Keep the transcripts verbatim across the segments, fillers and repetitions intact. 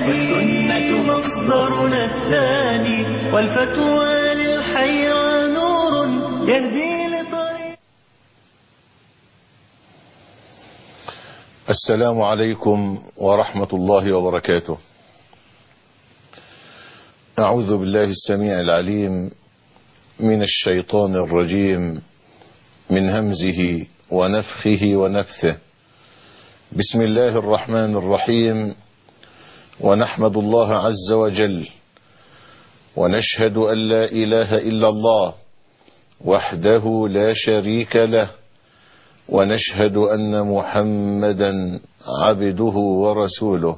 والسنة مصدرنا الثاني والفتوى للحيرة نور يهدي لطريق. السلام عليكم ورحمة الله وبركاته. أعوذ بالله السميع العليم من الشيطان الرجيم من همزه ونفخه ونفثه. بسم الله الرحمن الرحيم. ونحمد الله عز وجل ونشهد أن لا إله إلا الله وحده لا شريك له، ونشهد أن محمدا عبده ورسوله.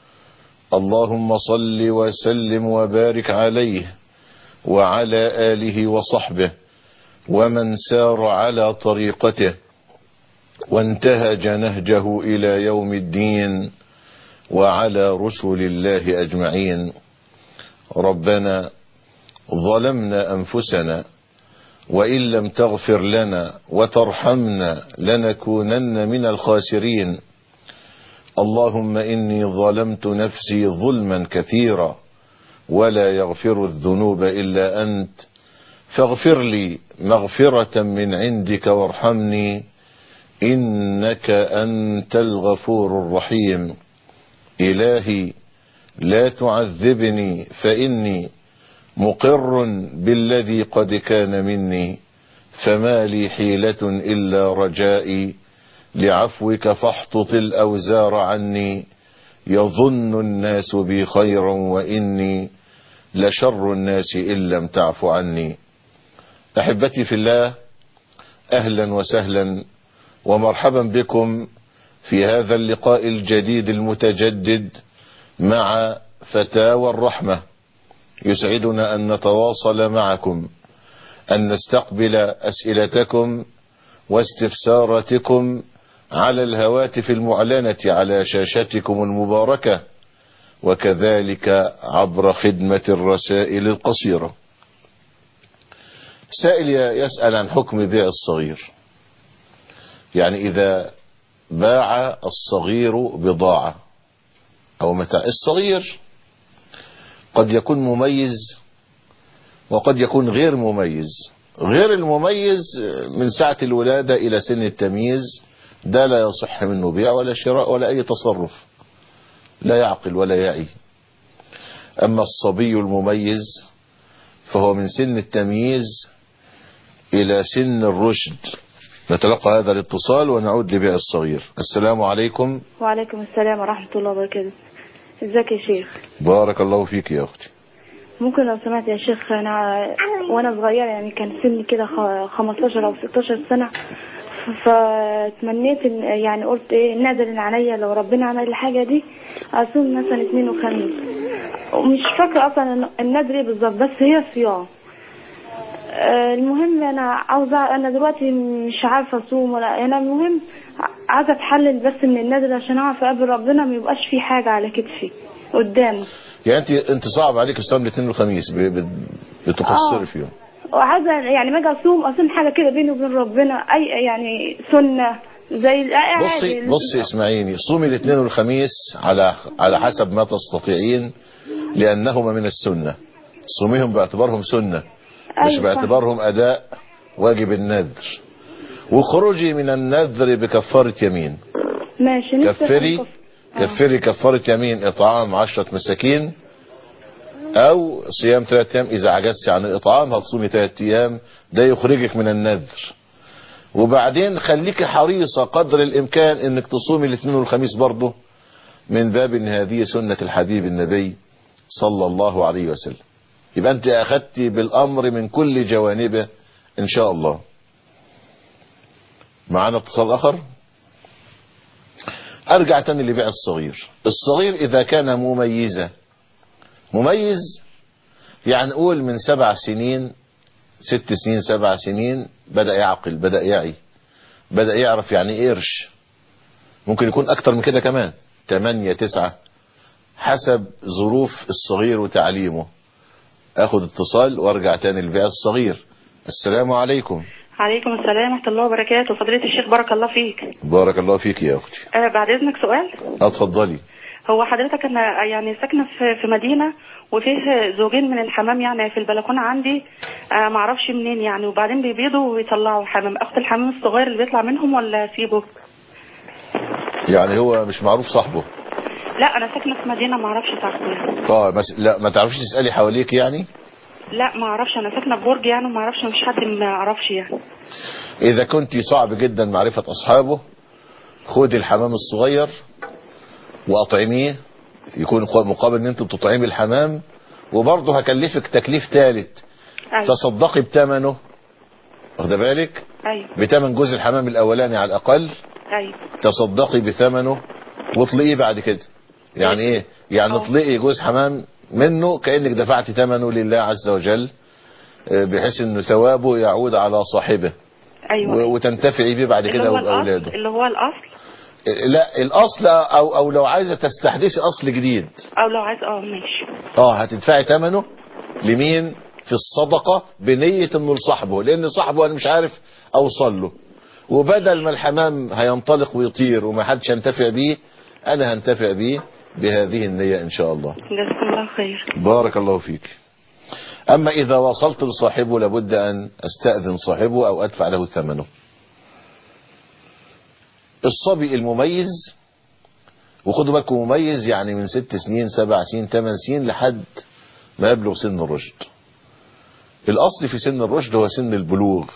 اللهم صل وسلم وبارك عليه وعلى آله وصحبه ومن سار على طريقته وانتهج نهجه إلى يوم الدين، وعلى رسل الله أجمعين. ربنا ظلمنا أنفسنا وإن لم تغفر لنا وترحمنا لنكونن من الخاسرين. اللهم إني ظلمت نفسي ظلما كثيرا ولا يغفر الذنوب إلا أنت، فاغفر لي مغفرة من عندك وارحمني إنك أنت الغفور الرحيم. إلهي لا تعذبني فإني مقر بالذي قد كان مني، فما لي حيلة إلا رجائي لعفوك فاحطط الأوزار عني. يظن الناس بي خيرا وإني لشر الناس إن لم تعف عني. أحبتي في الله، أهلا وسهلا ومرحبا بكم في هذا اللقاء الجديد المتجدد مع فتاوى الرحمة. يسعدنا أن نتواصل معكم، أن نستقبل أسئلتكم واستفساراتكم على الهواتف المعلنة على شاشتكم المباركة، وكذلك عبر خدمة الرسائل القصيرة. سائل يسأل عن حكم بيع الصغير، يعني إذا باع الصغير بضاعة أو متاع. الصغير قد يكون مميز وقد يكون غير مميز. غير المميز من ساعة الولادة إلى سن التمييز ده لا يصح منه بيع ولا شراء ولا أي تصرف، لا يعقل ولا يعي. أما الصبي المميز فهو من سن التمييز إلى سن الرشد. نتلقى هذا الاتصال ونعود لبيع الصغير. السلام عليكم. وعليكم السلام ورحمة الله وبركاته. ازيك يا شيخ؟ بارك الله فيك يا أختي. ممكن لو سمعت يا شيخ، أنا وأنا صغيرة يعني كان سني كده خمستاشر أو ستاشر سنة، فتمنيت يعني قلت ايه نادر عليا لو ربنا عمل الحاجة دي أصوم مثلا اثنين وخميس، ومش فاكرة أصلا النادر ايه بالظبط، بس هي صيام. المهم انا عاوزه، انا دلوقتي مش عارفه اصوم ولا انا، المهم عايزه اتحلل بس من النادر عشان اعرف اقابل ربنا ما يبقاش في حاجه على كتفي قدامه. يعني انت انت صعب عليك الصيام الاثنين والخميس، بتقصري آه. فيهم. وعايزه يعني ما اجي اصوم اصوم حاجه كده بيني وبين ربنا، اي يعني سنه زي بصي بصي اسمعيني، صومي الاثنين والخميس على على حسب ما تستطيعين، لانهما من السنه. صوميهم باعتبارهم سنه مش أيوة باعتبارهم اداء واجب النذر. وخروجي من النذر بكفاره يمين. ماشي. كفري كف... كفري كفاره يمين اطعام عشرة مساكين او صيام ثلاثة ايام. اذا عجزتي عن الاطعام هتصومي ثلاثة ايام، ده يخرجك من النذر. وبعدين خليكي حريصة قدر الامكان انك تصومي الاثنين والخميس برضه، من باب ان هذه سنة الحبيب النبي صلى الله عليه وسلم. يبقى انت اخدتي بالامر من كل جوانبه ان شاء الله. معانا اتصال اخر. ارجع تاني لبيع الصغير. الصغير اذا كان مميزة، مميز يعني نقول من سبع سنين ست سنين سبع سنين بدأ يعقل، بدأ يعي، بدأ يعرف يعني ايه قرش. ممكن يكون اكتر من كده كمان، تمانية تسعة حسب ظروف الصغير وتعليمه. اخد اتصال وارجع تاني لبيع الصغير. السلام عليكم. عليكم السلام ورحمة الله وبركاته. فضيلة الشيخ بارك الله فيك. بارك الله فيك يا اختي. أه بعد اذنك سؤال. اتفضلي. هو حضرتك انا يعني ساكنه في في مدينه وفيه زوجين من الحمام يعني في البلكونه عندي، آه ما اعرفش منين يعني، وبعدين بيبيضوا ويطلعوا حمام. اخد الحمام الصغير اللي بيطلع منهم ولا اسيبه؟ يعني هو مش معروف صاحبه؟ لا انا ساكنه في مدينه ما اعرفش صاحبه يعني. اه بس لا ما تعرفيش تسالي حواليك يعني؟ لا ما اعرفش، انا ساكنه في برج يعني وما اعرفش، مش حد ما اعرفش يعني. اذا كنت صعب جدا معرفه اصحابه، خدي الحمام الصغير واطعميه، يكون مقابل ان انت بتطعمي الحمام، وبرضه هكلفك تكليف ثالث. أيوة. تصدقي بثمنه، واخد بالك؟ ايوه بثمن جوز الحمام الاولاني على الاقل. ايوه تصدقي بثمنه واطلقيه بعد كده. يعني ايه؟ يعني أوه. اطلقي جوز حمام منه كانك دفعتي ثمنه لله عز وجل، بحيث انه ثوابه يعود على صاحبه. ايوه وتنتفعي بيه بعد كده واولاده. اللي هو الاصل. لا الاصل، او او لو عايزه تستحدثي اصل جديد، او لو عايز اه ماشي. اه هتدفعي ثمنه لمين؟ في الصدقه بنيه انه لصاحبه، لان صاحبه انا مش عارف اوصل له، وبدل ما الحمام هينطلق ويطير وما حدش ينتفع بيه، انا هنتفع بيه بهذه النيه ان شاء الله. جزاكم الله خير. بارك الله فيك. اما اذا وصلت لصاحبه لابد ان استاذن صاحبه او ادفع له ثمنه. الصبي المميز، وخدوا بالكم مميز يعني من ست سنين سبع سنين ثمان سنين لحد ما يبلغ سن الرشد. الاصل في سن الرشد هو سن البلوغ،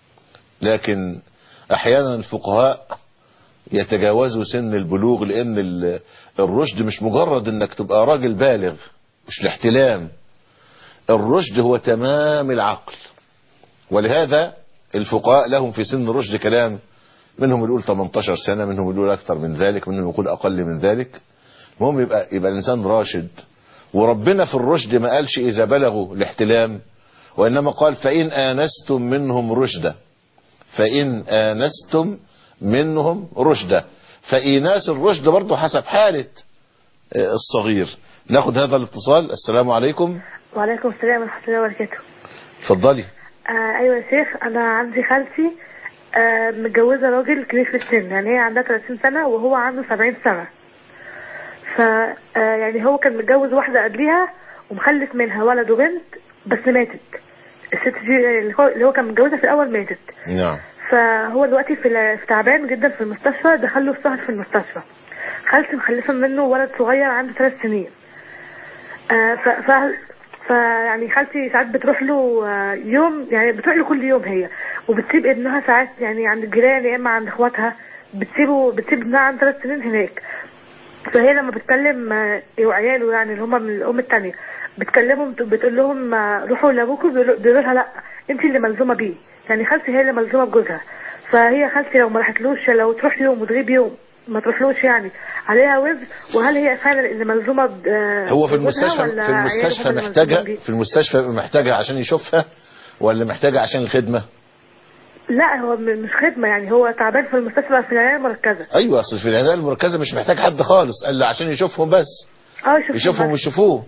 لكن احيانا الفقهاء يتجاوزوا سن البلوغ، لان الرشد مش مجرد انك تبقى راجل بالغ، مش الاحتلام. الرشد هو تمام العقل، ولهذا الفقهاء لهم في سن الرشد كلام، منهم يقول ثمانية عشر سنة، منهم يقول اكثر من ذلك، منهم يقول اقل من ذلك. المهم يبقى يبقى الانسان راشد. وربنا في الرشد ما قالش اذا بلغوا الاحتلام، وانما قال فان انستم منهم رشدا، فان انستم منهم رشدا. فايناس الرشد برضه حسب حالة الصغير. ناخد هذا الاتصال. السلام عليكم. وعليكم السلام ورحمة الله وبركاته. اتفضلي. آه ايوه يا شيخ، انا عندي خالتي آه متجوزة راجل كبير في السن، يعني هي عندها ثلاثين سنة وهو عنده سبعين سنة. ف آه يعني هو كان متجوز واحدة قبليها ومخلف منها ولد وبنت، بس ماتت الست دي اللي هو, اللي هو كان متجوزها في الاول ماتت. نعم. فهو دلوقتي في تعبان جدا في المستشفى، دخله السهر في المستشفى. خالتي مخلفة منه ولد صغير عنده ثلاث سنين. آه ف... ف... فيعني خالتي ساعات بتروح له يوم، يعني بتروح له كل يوم هي، وبتسيب ابنها ساعات يعني عند الجيران يا اما عند اخواتها، بتسيبه بتسيب ابنها عنده ثلاث سنين هناك. فهي لما بتكلم وعياله يعني اللي هم من الام الثانيه بتكلمهم بتقول لهم روحوا لابوكم، بيقولوا لها لا انت اللي ملزومه بيه، يعني خالتي هي اللي ملزومه بجوزها. فهي خالتي لو ما راحتلوش، لو تروح يوم وتغيب يوم ما تروحلوش يعني عليها وزر. وهل هي فعلا اللي ملزومه؟ هو في المستشفى في المستشفى محتاجه في المستشفى محتاجه عشان يشوفها، ولا محتاجه عشان الخدمه؟ لا هو مش خدمه، يعني هو تعبان في المستشفى في العنايه المركزه. ايوه اصل في العنايه المركزه مش محتاج حد خالص الا عشان يشوفهم بس. اه يشوفهم يشوفهم ويشوفوه.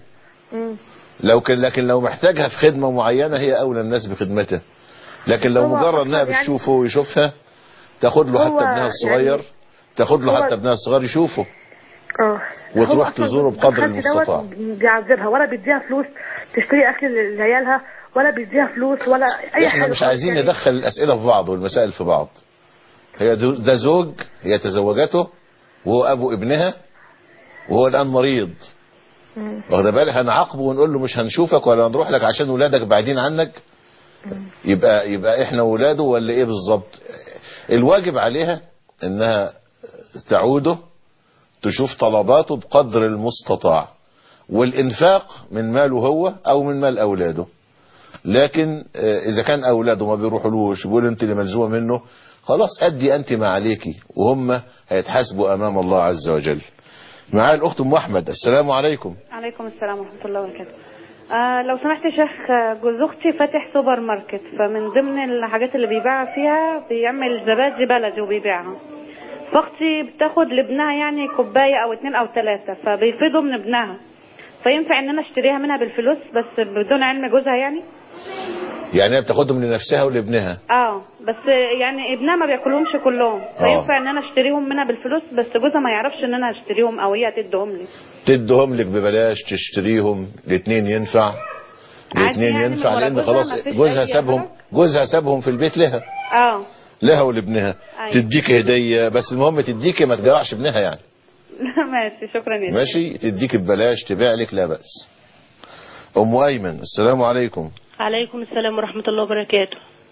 لو كان لكن لو محتاجها في خدمه معينه هي اولى الناس بخدمته. لكن لو مجرد انها بتشوفه يعني ويشوفها، تاخد له حتى ابنها الصغير يعني تاخد له حتى ابنها الصغير يشوفه. اه وتروح تزوره بقدر المستطاع. بيعذبها ولا بيديها فلوس تشتري اكل لعيالها، ولا بيديها فلوس ولا اي احنا حاجه. مش عايزين يعني ندخل الاسئله في بعض والمسائل في بعض. هي ده زوج هي تزوجته وهو ابو ابنها وهو الان مريض، واخد بالك؟ هنعاقبه ونقول له مش هنشوفك ولا هنروح لك عشان ولادك بعيدين عنك؟ يبقى يبقى احنا ولاده ولا ايه بالظبط؟ الواجب عليها انها تعوده، تشوف طلباته بقدر المستطاع، والانفاق من ماله هو او من مال اولاده. لكن اذا كان اولاده ما بيروحولوش بيقول انت اللي ملزومه منه، خلاص ادي انت ما عليكي، وهم هيتحاسبوا امام الله عز وجل. معايا الاخت ام احمد. السلام عليكم. عليكم السلام ورحمه الله وبركاته. آه لو سمحت يا شيخ، جوز اختي فاتح سوبر ماركت، فمن ضمن الحاجات اللي بيبيعها فيها بيعمل زبادي بلدي وبيبيعها. فاختي بتاخد لابنها يعني كوبايه او اتنين او ثلاثه، فبيفيضوا من ابنها، فينفع ان انا اشتريها منها بالفلوس بس بدون علم جوزها يعني؟ يعني هي بتاخدهم لنفسها ولابنها؟ اه بس يعني ابنها ما بياكلهمش كلهم، فينفع ان انا اشتريهم منها بالفلوس، بس جوزها ما يعرفش ان انا اشتريهم او هي تديهم لي. تديهم لك ببلاش، تشتريهم، الاثنين ينفع. الاثنين يعني ينفع لان خلاص جوزها سابهم، جوزها سابهم في البيت لها. اه لها ولابنها. أيوة. تديك هديه، بس المهم تديك ما تجوعش ابنها يعني. ماشي شكرا يا ماشي، تديك ببلاش، تبيع لك، لا بأس. ام ايمن السلام عليكم. عليكم السلام ورحمة الله وبركاته.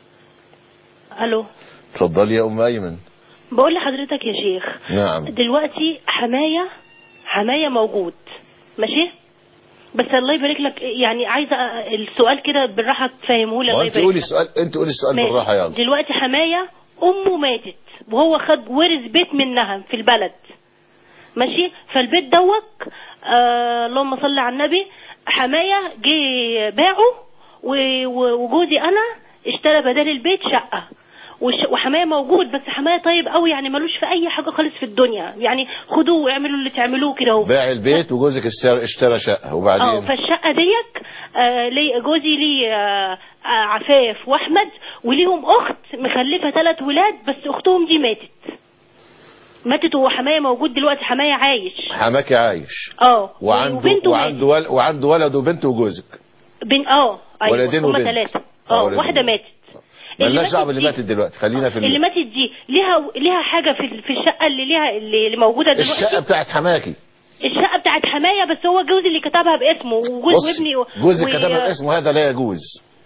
الو. اتفضلي يا ام ايمن. بقول لحضرتك يا شيخ. نعم. دلوقتي حماية حماية موجود ماشي، بس الله يبارك لك، يعني عايزة السؤال كده بالراحة تفهمه لي. الله يبارك لك. قولي السؤال، انت قولي السؤال بالراحة يلا. دلوقتي حماية امه ماتت وهو خد ورث بيت منها في البلد ماشي، فالبيت دوت آه اللهم صل على النبي، حماية جه باعه وجوزي انا اشترى بدل البيت شقة، وحماية موجود، بس حماية طيب قوي يعني ملوش في اي حاجة خالص في الدنيا، يعني خدوه واعملوا اللي تعملوه كده اهو. باع البيت وجوزك اشترى شقة وبعدين اه فالشقة ديك آه لي جوزي لي آه عفاف واحمد وليهم اخت مخلفة ثلاث ولاد، بس اختهم دي ماتت ماتت وهو حماية موجود دلوقتي، حماية عايش. حماكي عايش اه وعنده وعنده ولد وعنده ولد وبنت وجوزك بن اه ايوه ولدين هما وبنت ثلاثة اه واحدة ماتت. مالناش دعوه باللي ماتت دلوقتي، خلينا في اللي ماتت دي ليها ليها حاجة في في الشقة اللي ليها اللي موجودة دلوقتي. الشقة بتاعت حماكي، الشقة بتاعت حماية، بس هو جوزي اللي كتبها باسمه وجوز وابني و... جوزي كتبها باسمه، هذا لا يجوز.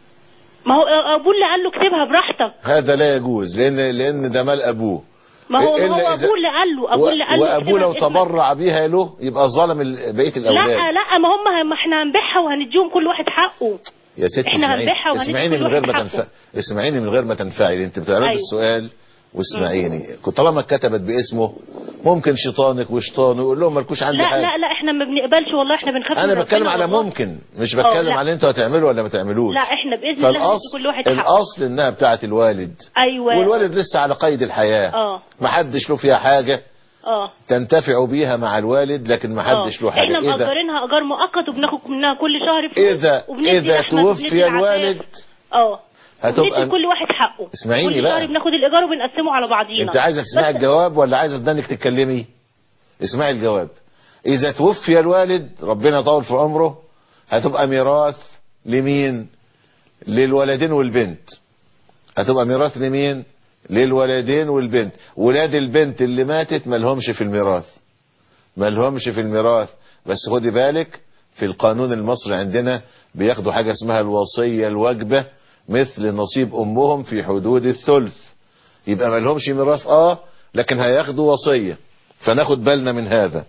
ما هو ابوه اللي قال له اكتبها براحتك، هذا لا يجوز لان لان ده مال ابوه. ما هو ما هو ابوه اللي قال له ابوه اللي قال له وابوه لو تبرع بيها له يبقى ظالم بقيه الاولاد. لا لا ما هم ما احنا هنبيعها وهنديهم كل واحد حقه يا ست. احنا هنبيعها وهنديهم اسمعيني من غير ما تنفع اسمعيني من غير ما تنفعلي، انت بتعرضي أيوه. السؤال واسمعيني. طالما كتبت باسمه ممكن شيطانك وشيطانه يقول لهم مالكوش عندي لا حاجه. لا لا احنا ما بنقبلش والله، احنا بنخاف. انا بتكلم على ممكن، مش بتكلم على انتوا هتعملوا ولا ما تعملوش. لا احنا باذن الله كل واحد حقه. الاصل انها بتاعه الوالد. ايوه والوالد لسه على قيد الحياه. اه ما حدش له فيها حاجه اه تنتفعوا بيها مع الوالد، لكن ما حدش له حاجه. احنا مأجرينها ايجار مؤقت وبناخد منها كل شهر فلوس. اذا اذا توفي الوالد اه هتبقى كل واحد حقه. اسمعيني بقى، كل شهر بناخد الايجار وبنقسمه على بعضينا. انت عايزه تسمعي الجواب ولا عايزه تدنك تتكلمي؟ اسمعي الجواب. اذا توفي الوالد ربنا يطول في عمره هتبقى ميراث لمين؟ للولدين والبنت. هتبقى ميراث لمين؟ للولدين والبنت. ولاد البنت اللي ماتت مالهمش في الميراث، مالهمش في الميراث. بس خدي بالك في القانون المصري عندنا بياخدوا حاجة اسمها الوصية الواجبة مثل نصيب امهم في حدود الثلث، يبقى مالهمش ميراث اه لكن هياخدوا وصية، فناخد بالنا من هذا.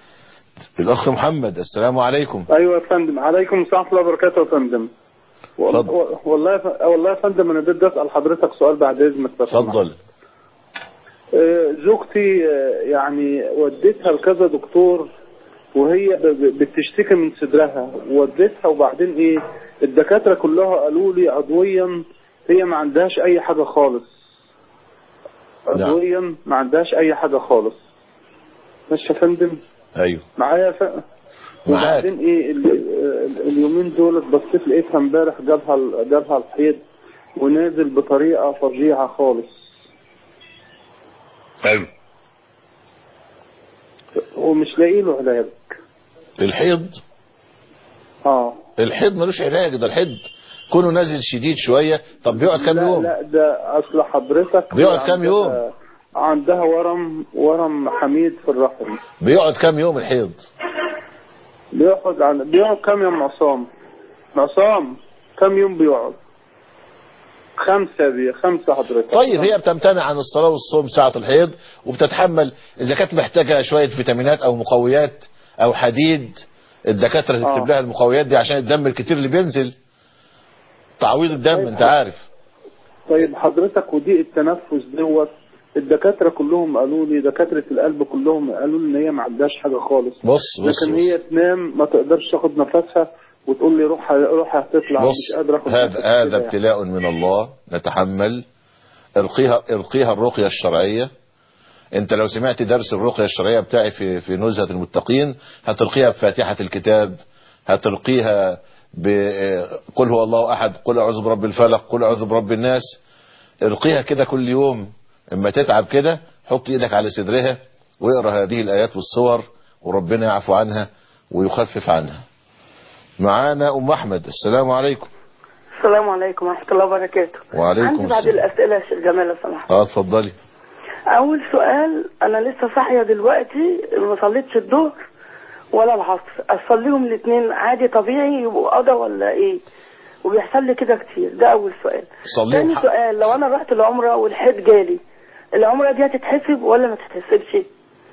الاخ محمد السلام عليكم. ايوه يا فندم. عليكم السلام ورحمه الله وبركاته يا فندم. والله والله يا فندم انا بدي اسال حضرتك سؤال بعد اذنك. اتفضل. زوجتي يعني وديتها لكذا دكتور وهي بتشتكي من صدرها، وديتها وبعدين ايه الدكاتره كلها قالوا لي عضويا هي ما عندهاش اي حاجه خالص. عضويا ما عندهاش اي حاجه خالص. ماشي يا فندم؟ ايوه معايا ف... وبعدين ايه اليومين دول بصيت لقيتها امبارح جابها جابها الحيض ونازل بطريقه فظيعه خالص. ايوه. ومش لاقي له علاج. الحيض؟ اه الحيض ملوش علاج، ده الحيض كونه نازل شديد شويه. طب بيقعد كام يوم؟ لا ده اصل حضرتك بيقعد كام يوم؟ عندها ورم ورم حميد في الرحم. بيقعد كام يوم الحيض؟ بيقعد عن... بيقعد كام يوم عصام؟ عصام كام يوم بيقعد؟ خمسة دي خمسة حضرتك. طيب هي بتمتنع عن الصلاة والصوم ساعة الحيض وبتتحمل إذا كانت محتاجة شوية فيتامينات أو مقويات أو حديد، الدكاترة تكتب آه. لها المقويات دي عشان الدم الكتير اللي بينزل، تعويض الدم. طيب انت عارف. طيب حضرتك ودي التنفس دوت الدكاترة كلهم قالوا لي، دكاترة القلب كلهم قالوا لي ان هي ما عندهاش حاجة خالص. بص بص لكن بص. هي تنام ما تقدرش تاخد نفسها وتقول لي روح روح هتطلع مش قادرة اخد. هذا هذا ابتلاء يعني. من الله نتحمل. ارقيها ارقيها الرقية الشرعية. انت لو سمعت درس الرقية الشرعية بتاعي في في نزهة المتقين هترقيها بفاتحة الكتاب، هترقيها قل هو الله احد، قل اعوذ برب الفلق، قل اعوذ برب الناس. ارقيها كده كل يوم، اما تتعب كده حط ايدك على صدرها واقرا هذه الايات والصور، وربنا يعفو عنها ويخفف عنها. معانا ام احمد. السلام عليكم. السلام عليكم ورحمه الله وبركاته. وعليكم عندي بعض السلام. الاسئله يا شيخ جمال لو سمحت. اه اتفضلي. اول سؤال، انا لسه صاحيه دلوقتي ما صليتش الظهر ولا العصر، اصليهم الاثنين عادي طبيعي يبقوا قضا ولا ايه؟ وبيحصل لي كده كتير. ده اول سؤال. ثاني سؤال، لو انا رحت العمره والحج جالي، العمره دي هتتحسب ولا ما تتحسبش؟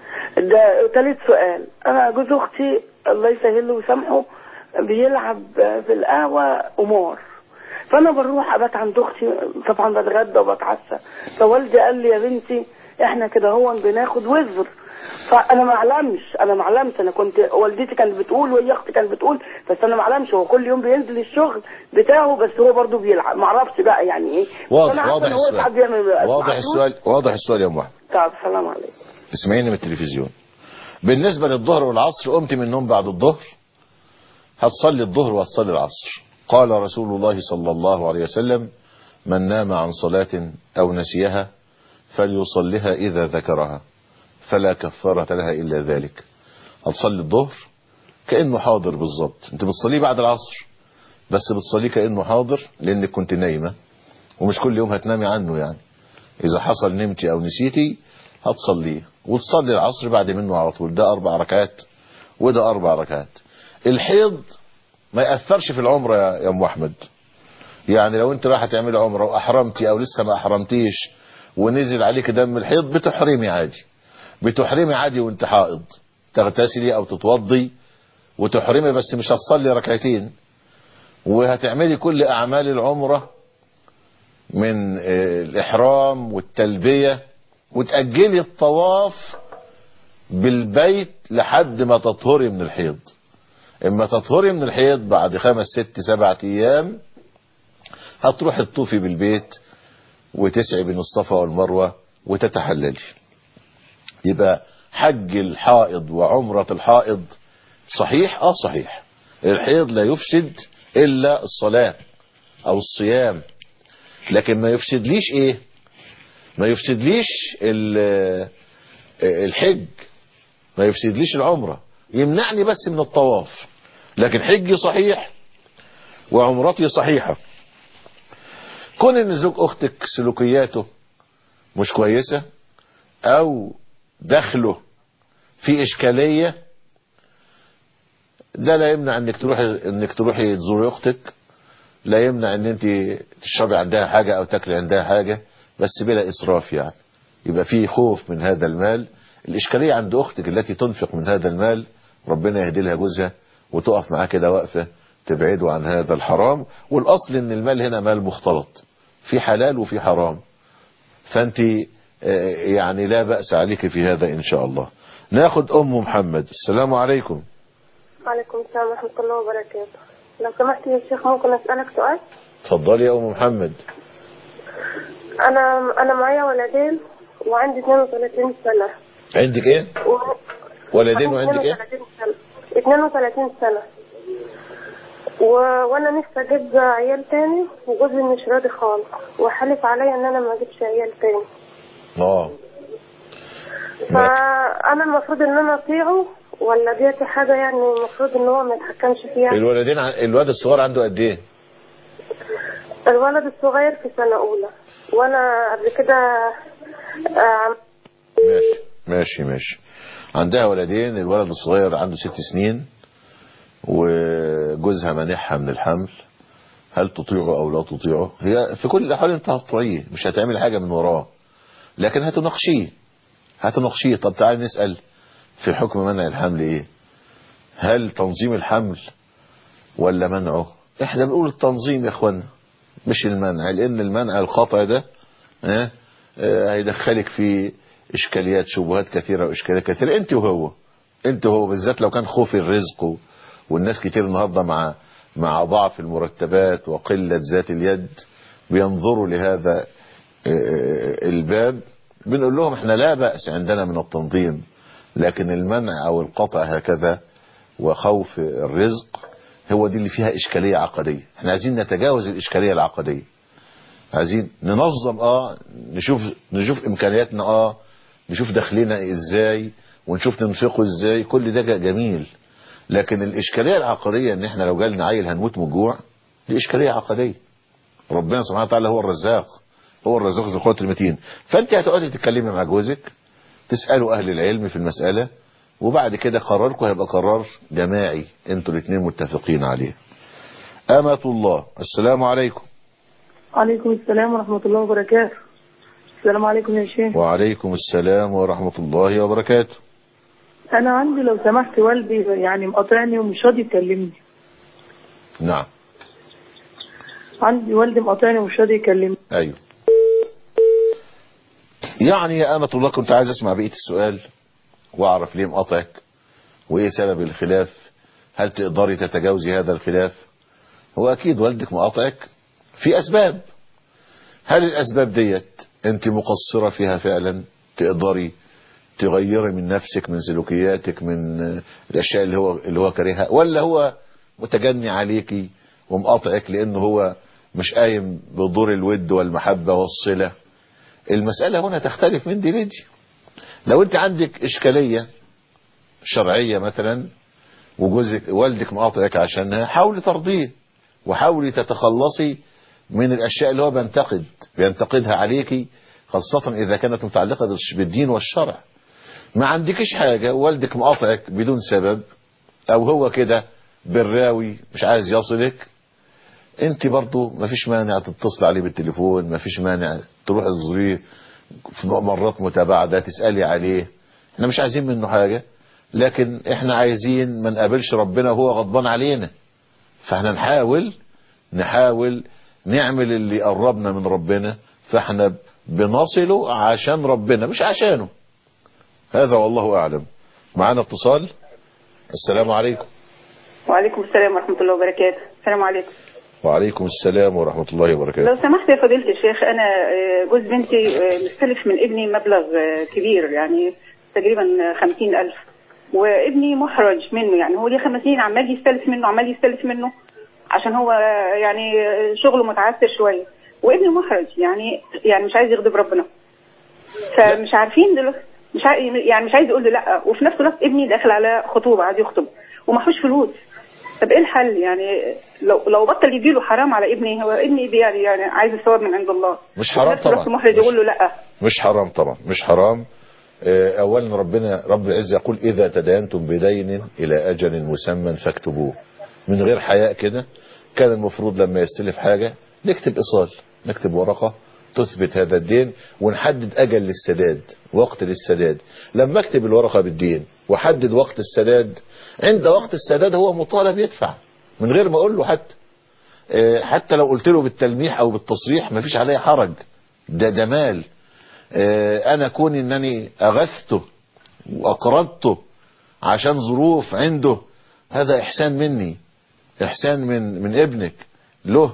ده ثالث سؤال، انا جوز اختي الله يسهل له ويسامحه بيلعب في القهوه قمار، فانا بروح ابات عند اختي، طبعا بتغدى وبتعشى، فوالدي قال لي يا بنتي احنا كده هو بناخد وزر، فانا ما اعلمش انا ما اعلمش انا كنت والدتي كانت بتقول وهي اختي كانت بتقول، بس انا ما اعلمش، هو كل يوم بينزل الشغل بتاعه بس هو برضه بيلعب، ما اعرفش بقى يعني ايه. واضح واضح السؤال واضح السؤال واضح السؤال يا ام احمد. طب السلام عليكم. اسمعيني من التلفزيون. بالنسبه للظهر والعصر، قمت من النوم بعد الظهر هتصلي الظهر وهتصلي العصر. قال رسول الله صلى الله عليه وسلم: من نام عن صلاة أو نسيها فليصلها إذا ذكرها فلا كفارة لها إلا ذلك. هتصلي الظهر كأنه حاضر بالظبط، انت بتصليه بعد العصر بس بتصليه كأنه حاضر لأنك كنت نايمة، ومش كل يوم هتنامي عنه يعني. إذا حصل نمتي أو نسيتي هتصليه، وتصلي العصر بعد منه على طول. ده أربع ركعات وده أربع ركعات. الحيض ما يأثرش في العمرة يا أم أحمد. يعني لو انت رايحة تعملي عمرة وأحرمتي أو لسه ما أحرمتيش ونزل عليك دم الحيض، بتحرمي عادي بتحرمي عادي وانت حائض، تغتسلي أو تتوضي وتحرمي، بس مش هتصلي ركعتين، وهتعملي كل أعمال العمرة من الإحرام والتلبية، وتأجلي الطواف بالبيت لحد ما تطهري من الحيض. اما تطهري من الحيض بعد خمس ست سبعة ايام هتروحي تطوفي بالبيت وتسعي بين الصفا والمروة وتتحللي. يبقى حج الحائض وعمرة الحائض صحيح. اه صحيح. الحيض لا يفسد الا الصلاة او الصيام، لكن ما يفسدليش ايه؟ ما يفسدليش الحج، ما يفسدليش العمرة، يمنعني بس من الطواف، لكن حجي صحيح وعمرتي صحيحة. كون ان زوج اختك سلوكياته مش كويسة او دخله في اشكالية، ده لا يمنع انك تروحي انك تروحي تزوري اختك، لا يمنع ان انت تشربي عندها حاجة او تاكلي عندها حاجة، بس بلا اسراف يعني. يبقى في خوف من هذا المال. الاشكالية عند اختك التي تنفق من هذا المال، ربنا يهدي لها جوزها وتقف معاه كده واقفة تبعده عن هذا الحرام. والاصل ان المال هنا مال مختلط، في حلال وفي حرام، فانت يعني لا بأس عليك في هذا ان شاء الله. ناخد ام محمد. السلام عليكم. وعليكم السلام ورحمة الله وبركاته. لو سمحت يا شيخ ممكن اسألك سؤال؟ اتفضلي يا ام محمد. انا انا معايا ولدين وعندي اثنين وثلاثين سنة. عندك ايه؟ و... ولدين وعندك ايه؟ اثنين وثلاثين سنة و... وانا نفسي اجيب عيال تاني، وجوزي مش راضي خالص وحلف عليا ان انا ما اجيبش عيال تاني. اه فانا المفروض ان انا اطيعه ولا ديتي حاجة يعني المفروض ان هو ما يتحكمش فيها؟ الولدين ع... الولد الصغير عنده قد ايه؟ الولد الصغير في سنة اولى، وانا قبل كده آه... ماشي ماشي ماشي. عندها ولدين، الولد الصغير عنده ست سنين وجوزها مانحها من الحمل. هل تطيعه او لا تطيعه؟ هي في كل الاحوال انت هتطيعيه، مش هتعمل حاجة من وراه، لكن هتناقشيه هتناقشيه طب تعالي نسأل في حكم منع الحمل ايه؟ هل تنظيم الحمل ولا منعه؟ احنا بنقول التنظيم يا اخوانا مش المنع، لان المنع القطع ده اه اه هيدخلك في اشكاليات شبهات كثيرة واشكاليات كثيرة. انت وهو انت وهو بالذات لو كان خوف الرزق، والناس كتير النهاردة مع مع ضعف المرتبات وقلة ذات اليد بينظروا لهذا الباب. بنقول لهم احنا لا بأس عندنا من التنظيم، لكن المنع او القطع هكذا وخوف الرزق هو دي اللي فيها إشكالية عقدية. احنا عايزين نتجاوز الإشكالية العقدية، عايزين ننظم اه نشوف نشوف إمكانياتنا اه نشوف دخلنا ازاي ونشوف ننفقه ازاي، كل ده جميل. لكن الإشكالية العقدية ان احنا لو جالنا عيل هنموت من الجوع، دي إشكالية عقدية. ربنا سبحانه وتعالى هو الرزاق، هو الرزاق ذو القوة المتين. فانت هتقعدي تتكلمي مع جوزك، تسألوا أهل العلم في المسألة، وبعد كده قراركم هيبقى قرار جماعي انتوا الاثنين متفقين عليه. أمة الله، السلام عليكم. عليكم السلام ورحمة الله وبركاته. السلام عليكم يا شيخ. وعليكم السلام ورحمة الله وبركاته. أنا عندي لو سمحت والدي يعني مقاطعني ومش راضي يكلمني. نعم. عندي والدي مقاطعني ومش راضي يكلمني. أيوه. يعني يا أمة الله كنت عايز أسمع بقية السؤال وأعرف ليه مقاطعك وإيه سبب الخلاف. هل تقدري تتجاوزي هذا الخلاف؟ هو أكيد والدك مقاطعك في أسباب. هل الأسباب ديت أنت مقصرة فيها فعلا؟ تقدري تغيري من نفسك، من سلوكياتك، من الأشياء اللي هو اللي هو كارهها، ولا هو متجني عليكي ومقاطعك لأنه هو مش قايم بدور الود والمحبة والصلة؟ المسألة هنا تختلف من دي لدي. لو أنت عندك إشكالية شرعية مثلا وجوزك والدك مقاطعك عشانها، حاولي ترضيه وحاولي تتخلصي من الأشياء اللي هو بينتقد بينتقدها عليكي، خاصة إذا كانت متعلقة بالدين والشرع. ما عندكش حاجة والدك مقاطعك بدون سبب، أو هو كده بالراوي مش عايز يصلك، انت برضو ما فيش مانع تتصل عليه بالتليفون، ما فيش مانع تروح تزوريه في مرات متباعدة تسألي عليه. احنا مش عايزين منه حاجة، لكن احنا عايزين ما نقابلش ربنا وهو غضبان علينا. فاحنا نحاول نحاول نعمل اللي يقربنا من ربنا، فاحنا بنصله عشان ربنا مش عشانه. هذا والله اعلم. معانا اتصال. السلام عليكم. وعليكم السلام ورحمة الله وبركاته. السلام عليكم. وعليكم السلام ورحمة الله وبركاته. لو سمحت يا فضيلة الشيخ، أنا جوز بنتي مستلف من ابني مبلغ كبير، يعني تقريبا خمسين ألف، وابني محرج منه. يعني هو ليه خمس سنين عمال يستلف منه عمال يستلف منه عشان هو يعني شغله متعثر شوية، وابني محرج يعني يعني مش عايز يغضب ربنا. فمش عارفين دلوقتي، مش ع... يعني مش عايز يقول له لا، وفي نفس الوقت ابني داخل على خطوبة عايز يخطب ومحوش فلوس. طب ايه الحل؟ يعني لو لو بطل يديله حرام على ابني، هو ابني يعني يعني عايز الثواب من عند الله. مش حرام طبعا. محرج يقول له لا. مش حرام طبعا، مش حرام. اولا ربنا رب العزة يقول اذا تداينتم بدين الى اجل مسمى فاكتبوه. من غير حياء كده كان المفروض لما يستلف حاجة نكتب ايصال، نكتب ورقة تثبت هذا الدين ونحدد اجل للسداد، وقت للسداد. لما اكتب الورقة بالدين وحدد وقت السداد، عند وقت السداد هو مطالب يدفع من غير ما اقول له حتى حتى لو قلت له بالتلميح او بالتصريح ما فيش عليه حرج. ده ده مال. انا كوني انني اغثته واقرضته عشان ظروف عنده، هذا احسان مني، احسان من من ابنك له.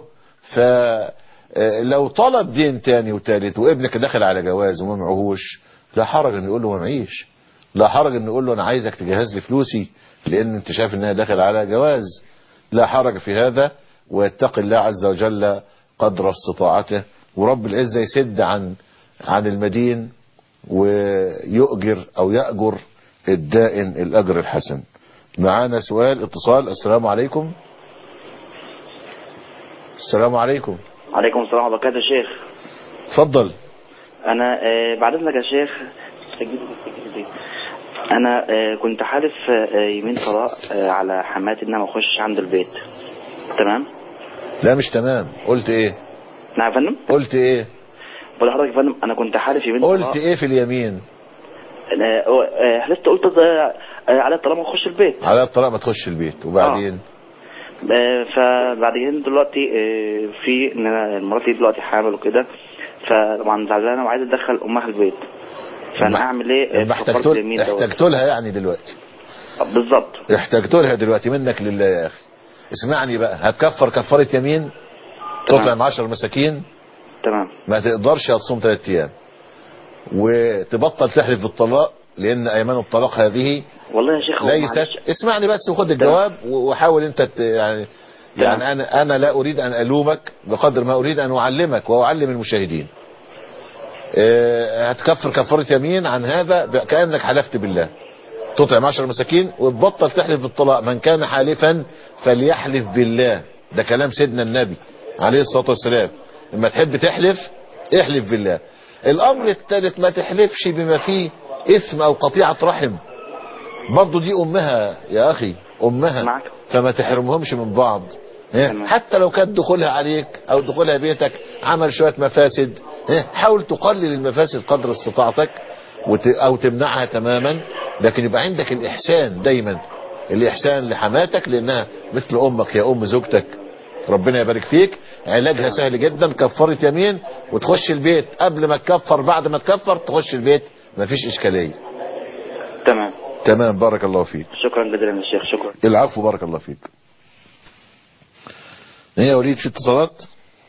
فلو طلب دين تاني وتالت وابنك دخل على جواز وما معهوش، لا حرج ان يقول له ما معيش، لا حرج ان يقول له انا عايزك تجهز لي فلوسي لان انت شايف انها داخل على جواز. لا حرج في هذا، ويتقي الله عز وجل قدر استطاعته، ورب العزة يسد عن عن المدين ويؤجر او يأجر الدائن الاجر الحسن. معانا سؤال اتصال. السلام عليكم. السلام عليكم. عليكم السلام ورحمة الله وبركاته. يا شيخ اتفضل. انا آه بعد اذنك يا شيخ، انا آه كنت حالف آه يمين طلاق آه على حماتي ان انا ما اخش عند البيت. تمام؟ لا مش تمام. قلت ايه؟ نعم يا فندم. قلت ايه؟ بقول لحضرتك يا فندم انا كنت حالف يمين طلاق. قلت ايه في اليمين؟ آه حلفت قلت آه على الطلاق ما اخش البيت. على الطلاق ما تخش البيت. وبعدين آه فبعدين دلوقتي آه في ان مراتي دلوقتي حامل وكده، فطبعا زعلانه وعايزه ادخل امها البيت، فانا اعمل ايه؟ احتجت لها يعني دلوقتي. بالظبط احتجت لها دلوقتي منك لله يا اخي. اسمعني بقى، هتكفر كفاره يمين، تطعم عشر مساكين. تمام. ما تقدرش هتصوم ثلاث ايام، وتبطل تحلف بالطلاق، لان ايمان الطلاق هذه والله يا شيخ هو ليست معلش. اسمعني بس وخد الجواب وحاول انت ت- يعني تمام. يعني انا انا لا اريد ان الومك بقدر ما اريد ان اعلمك واعلم المشاهدين. اه، هتكفر كفارة يمين عن هذا ب- كأنك حلفت بالله، تطعم عشر مساكين وتبطل تحلف بالطلاق. من كان حالفا فليحلف بالله، ده كلام سيدنا النبي عليه الصلاة والسلام. لما تحب تحلف احلف بالله. الامر الثالث ما تحلفش بما فيه اثم او قطيعة رحم، برضو دي امها يا اخي، امها معك. فما تحرمهمش من بعض. ها؟ تمام. حتى لو كان دخولها عليك او دخولها بيتك عمل شوية مفاسد، ها؟ حاول تقلل المفاسد قدر استطاعتك وت... او تمنعها تماما، لكن يبقى عندك الاحسان دايما، الاحسان لحماتك لانها مثل امك، يا ام زوجتك، ربنا يبارك فيك. علاجها سهل جدا، كفارة يمين وتخش البيت قبل ما تكفر، بعد ما تكفر تخش البيت مفيش اشكالية. تمام تمام، بارك الله فيك. شكرا جزيلا يا شيخ. شكرا. العفو، بارك الله فيك. ايه يا وليد، في اتصالات؟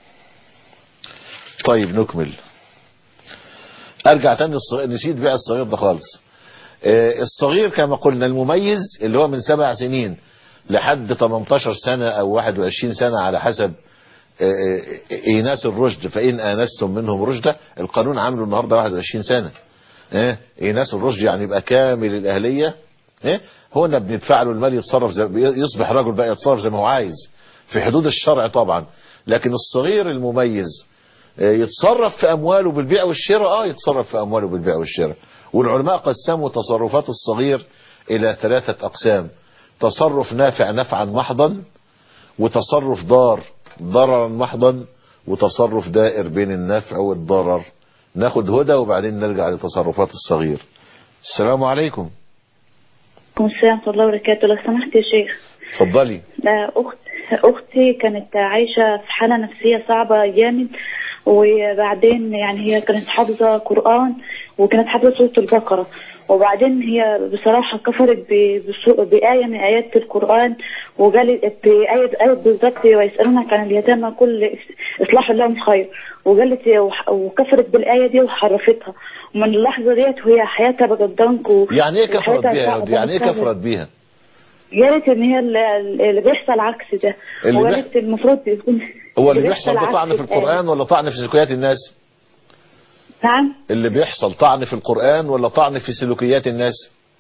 طيب نكمل. ارجع تاني الصغير، نسيت بقى الصغير ده خالص. آه الصغير كما قلنا المميز اللي هو من سبع سنين لحد تمنتاشر سنة او واحد وعشرين سنة على حسب آه ايناس الرشد، فان انستم منهم رشدا. القانون عامله النهاردة واحد وعشرين سنة. اه ايناس الرشد يعني يبقى كامل الاهلية. اه هنا بندفع له المال يتصرف زي، يصبح رجل بقى يتصرف زي ما هو عايز في حدود الشرع طبعا. لكن الصغير المميز يتصرف في امواله بالبيع والشراء، اه يتصرف في امواله بالبيع والشراء. والعلماء قسموا تصرفات الصغير الى ثلاثة اقسام: تصرف نافع نفعا محضا، وتصرف ضار ضررا محضا، وتصرف دائر بين النفع والضرر. ناخد هدى وبعدين نرجع لتصرفات الصغير. السلام عليكم. وعليكم السلام ورحمة الله وبركاته. لو سمحت يا شيخ. اتفضلي. أخت أختي كانت عايشة في حالة نفسية صعبة جامد، وبعدين يعني هي كانت حافظة قرآن وكانت حافظة سورة البقرة، وبعدين هي بصراحة كفرت بآية من آيات القرآن، وقالت بآية آية بالضبط: ويسألونك عن اليتامى كل إصلاح لهم خير، وقالت وكفرت بالآية دي وحرفتها. ومن اللحظة ديت وهي حياتها بقت ضنك. يعني ايه كفرت بيها؟ يعني ايه كفرت بيها؟ قالت ان هي اللي بيحصل عكس ده، وقالت المفروض يكون هو اللي بيحصل ده طعن في القرآن ولا طعن في سلوكيات الناس؟ نعم. اللي بيحصل طعن في القرآن ولا طعن في سلوكيات الناس؟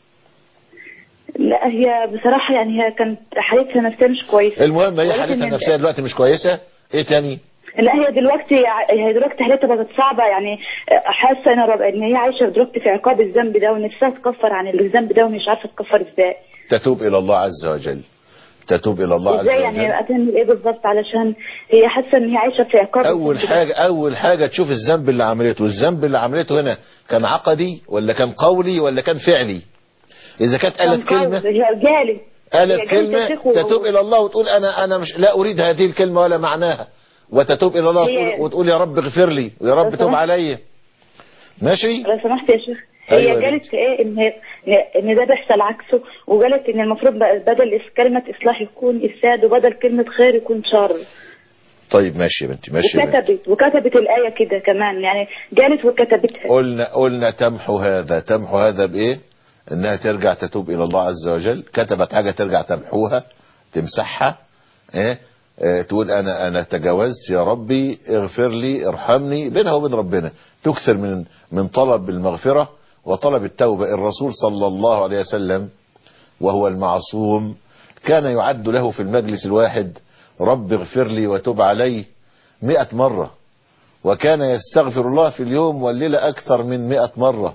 لا هي بصراحة يعني هي كانت حالتها النفسية مش كويسة. المهم هي حالتها النفسية دلوقتي مش كويسة. ايه تاني؟ لا هي دلوقتي هي دلوقتي حالتها بقت صعبة، يعني حاسة ان رب ان هي عايشة دلوقتي في عقاب الذنب ده، ونفسها تكفر عن الذنب ده ومش عارفة تكفر ازاي. تتوب الى الله عز وجل. تتوب الى الله عز وجل. ازاي يعني اتعمل ايه بالظبط علشان هي حاسة ان هي عايشة في عقاب؟ اول حاجة اول حاجة تشوف الذنب اللي عملته. الذنب اللي عملته هنا كان عقدي ولا كان قولي ولا كان فعلي؟ اذا كانت قالت كلمة هي جالي قالت كلمة تتوب الى الله وتقول انا انا مش لا اريد هذه الكلمة ولا معناها، وتتوب الى الله وتقول, وتقول يا رب اغفر لي ويا رب توب عليا. ماشي. لو سمحت يا شيخ. هي أيوة قالت ايه ان ان ده بيحصل عكسه، وقالت ان المفروض بدل كلمة اصلاح يكون افساد، وبدل كلمة خير يكون شر. طيب ماشي يا بنتي، ماشي. وكتبت وكتبت الآية كده كمان، يعني قالت وكتبتها. قلنا قلنا تمحو هذا. تمحو هذا بايه؟ انها ترجع تتوب الى الله عز وجل. كتبت حاجة ترجع تمحوها تمسحها. ايه اه تقول انا انا تجاوزت يا ربي اغفر لي ارحمني، بينها وبين ربنا. تكثر من من طلب المغفرة وطلب التوبة. الرسول صلى الله عليه وسلم وهو المعصوم كان يعد له في المجلس الواحد رب اغفر لي وتب علي مئة مرة، وكان يستغفر الله في اليوم والليلة أكثر من مئة مرة.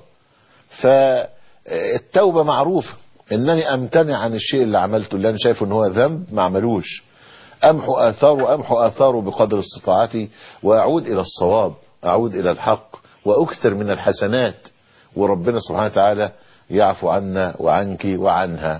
فالتوبة معروفة، إنني أمتنع عن الشيء اللي عملته اللي أنا شايفه إن هو ذنب ما عملوش، أمحو آثاره أمحو آثاره بقدر استطاعتي، وأعود إلى الصواب، أعود إلى الحق، وأكثر من الحسنات، وربنا سبحانه وتعالى يعفو عنا وعنك وعنها.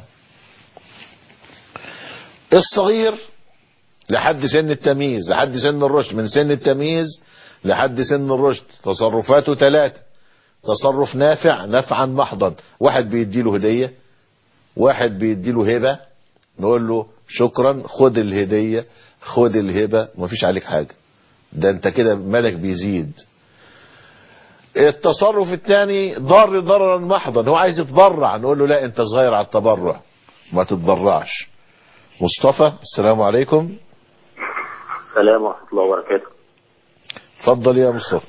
الصغير لحد سن التمييز، لحد سن الرشد، من سن التمييز لحد سن الرشد تصرفاته ثلاثة: تصرف نافع نفعا محضا، واحد بيديله هدية، واحد بيديله هبة، نقول له شكرا خد الهدية خد الهبة مفيش عليك حاجة، ده انت كده مالك بيزيد. التصرف الثاني ضار ضررا محضا، هو عايز يتبرع، نقول له لا انت صغير على التبرع ما تتبرعش. مصطفى السلام عليكم. السلام ورحمة الله وبركاته. اتفضل يا مصطفى.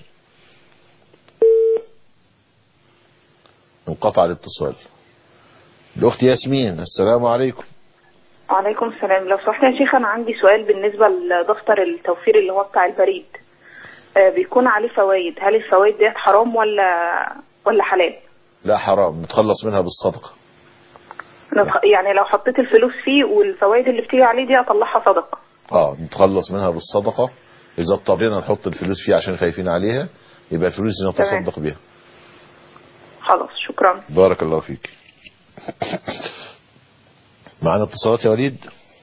انقطع الاتصال. الاخت ياسمين السلام عليكم. وعليكم السلام. لو سمحت يا شيخ انا عندي سؤال بالنسبه لدفتر التوفير اللي هو بتاع البريد، آه بيكون عليه فوائد، هل الفوائد ديت حرام ولا ولا حلال؟ لا حرام، نتخلص منها بالصدقه. يعني لو حطيت الفلوس فيه والفوائد اللي بتيجي عليه دي اطلعها صدقه؟ اه نتخلص منها بالصدقه، اذا اضطرينا نحط الفلوس فيه عشان خايفين عليها يبقى الفلوس دي نتصدق بيها. خلاص شكرا. بارك الله فيك. معنا اتصالات يا وليد.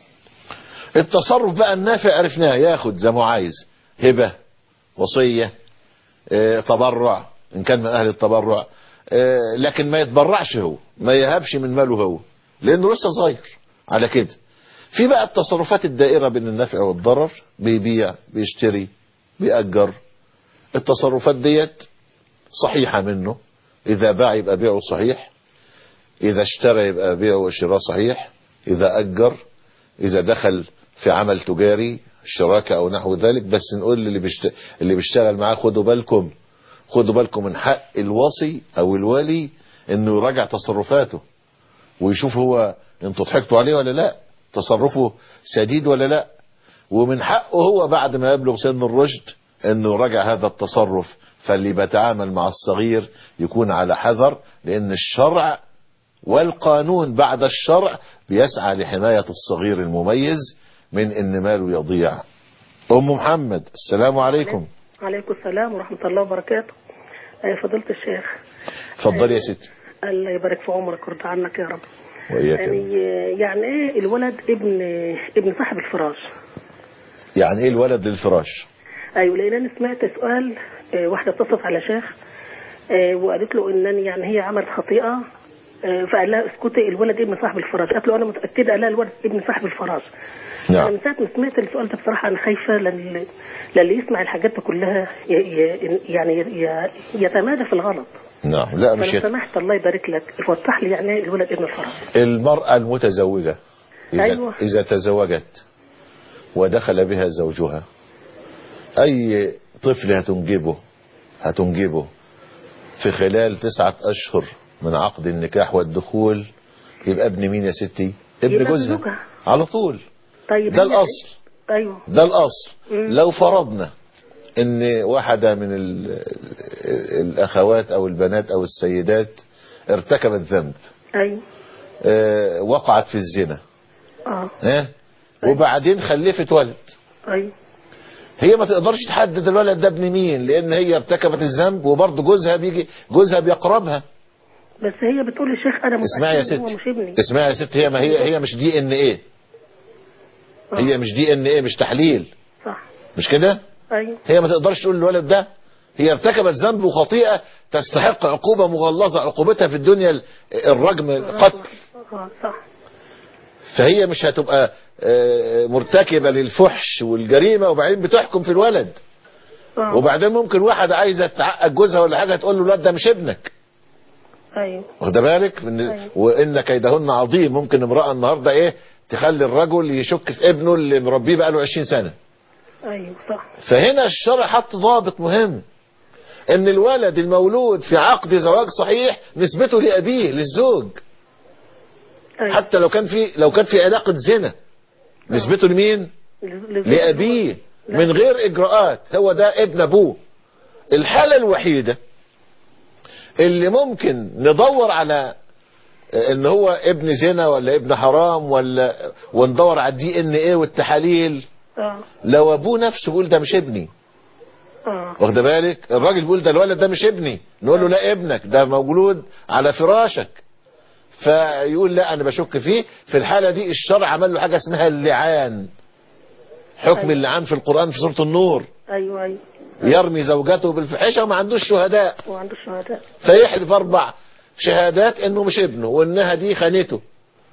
التصرف بقى النافع عرفناه، ياخد زي ما عايز، هبه، وصيه، اه، تبرع ان كان من اهل التبرع، اه، لكن ما يتبرعش هو، ما يهبش من ماله هو لانه لسه صغير على كده. في بقى التصرفات الدائره بين النفع والضرر، بيبيع، بيشتري، بيأجر. التصرفات ديت صحيحه منه، اذا باع يبقى بيعه صحيح، اذا اشترى يبقى بيعه وشراء صحيح، اذا اجر، اذا دخل في عمل تجاري شراكه او نحو ذلك. بس نقول اللي بيشت... اللي بيشتغل معاه خدوا بالكم، خدوا بالكم من حق الوصي او الولي انه يراجع تصرفاته ويشوف هو انتوا ضحكتوا عليه ولا لا، تصرفه سديد ولا لا، ومن حقه هو بعد ما يبلغ سن الرشد انه يراجع هذا التصرف. فاللي بيتعامل مع الصغير يكون على حذر، لان الشرع والقانون بعد الشرع بيسعى لحماية الصغير المميز من ان ماله يضيع. ام محمد السلام عليكم. عليكم السلام ورحمة الله وبركاته. فضيلة الشيخ اتفضلي يا ستي. الله يبارك في عمرك ويرضى عنك يا رب. وإياك. يعني يعني ايه الولد ابن ابن صاحب الفراش؟ يعني ايه الولد للفراش؟ ايوه، لان انا سمعت سؤال، واحده اتصلت على شيخ وقالت له ان يعني هي عملت خطيئه، فقال لها اسكتي الولد ابن صاحب الفراش. قالت له انا متاكده، قال لها الولد ابن صاحب الفراش. نعم. انا من ساعه ما سمعت السؤال ده بصراحه انا خايفه للي, للي يسمع الحاجات دي كلها يعني يتمادى في الغلط. نعم. لا مش يت... سمحت الله يبارك لك وضح لي يعني ايه الولد ابن الفراش. المراه المتزوجه اذا أيوة. اذا تزوجت ودخل بها زوجها، اي طفل هتنجبه هتنجبه في خلال تسعة اشهر من عقد النكاح والدخول يبقى ابن مين يا ستي؟ ابن جوزها على طول. طيب ده الاصل. ايوه ده الاصل. مم. لو فرضنا ان واحدة من الاخوات او البنات او السيدات ارتكبت ذنب، ايوه اه وقعت في الزنا، اه اه وبعدين خلفت ولد، ايوه هي ما تقدرش تحدد الولد ده ابن مين، لان هي ارتكبت الذنب وبرضه جوزها بيجي جوزها بيقربها. بس هي بتقول للشيخ انا اسمعي يا ست، اسمعي يا ست، هي ما هي هي مش دي ان ايه، هي مش دي ان ايه، مش تحليل، صح مش كده؟ ايوه. هي ما تقدرش تقول الولد ده، هي ارتكبت ذنب وخطيئه تستحق عقوبه مغلظه، عقوبتها في الدنيا الرجم، القتل. اه صح. فهي مش هتبقى مرتكبه للفحش والجريمه وبعدين بتحكم في الولد. أوه. وبعدين ممكن واحده عايزه تعقد جوزها ولا حاجه تقول له الولد ده مش ابنك. ايوه واخد بالك؟ أيوه. وان كيدهن عظيم. ممكن امراه النهارده ايه تخلي الرجل يشك في ابنه اللي مربيه بقى له عشرين سنه. ايوه صح. فهنا الشرع حط ضابط مهم، ان الولد المولود في عقد زواج صحيح نسبته لابيه للزوج. أيوه. حتى لو كان في لو كان في علاقه زنا نسبته لمين؟ لابيه من غير اجراءات، هو ده ابن ابوه. الحاله الوحيده اللي ممكن ندور على ان هو ابن زنا ولا ابن حرام ولا وندور على الدي ان ايه والتحاليل، اه لو ابوه نفسه بيقول ده مش ابني. اه واخد بالك؟ الراجل بيقول ده الولد ده مش ابني، نقول له لا ابنك ده مولود على فراشك، فيقول لا انا بشك فيه. في الحاله دي الشرع عمل له حاجه اسمها اللعان، حكم أيوة. اللعان في القران في سوره النور. ايوه ايوه يرمي زوجته بالفحشه وما عندوش شهداء، وما عندوش شهداء، فيحلف اربع شهادات انه مش ابنه وانها دي خانته،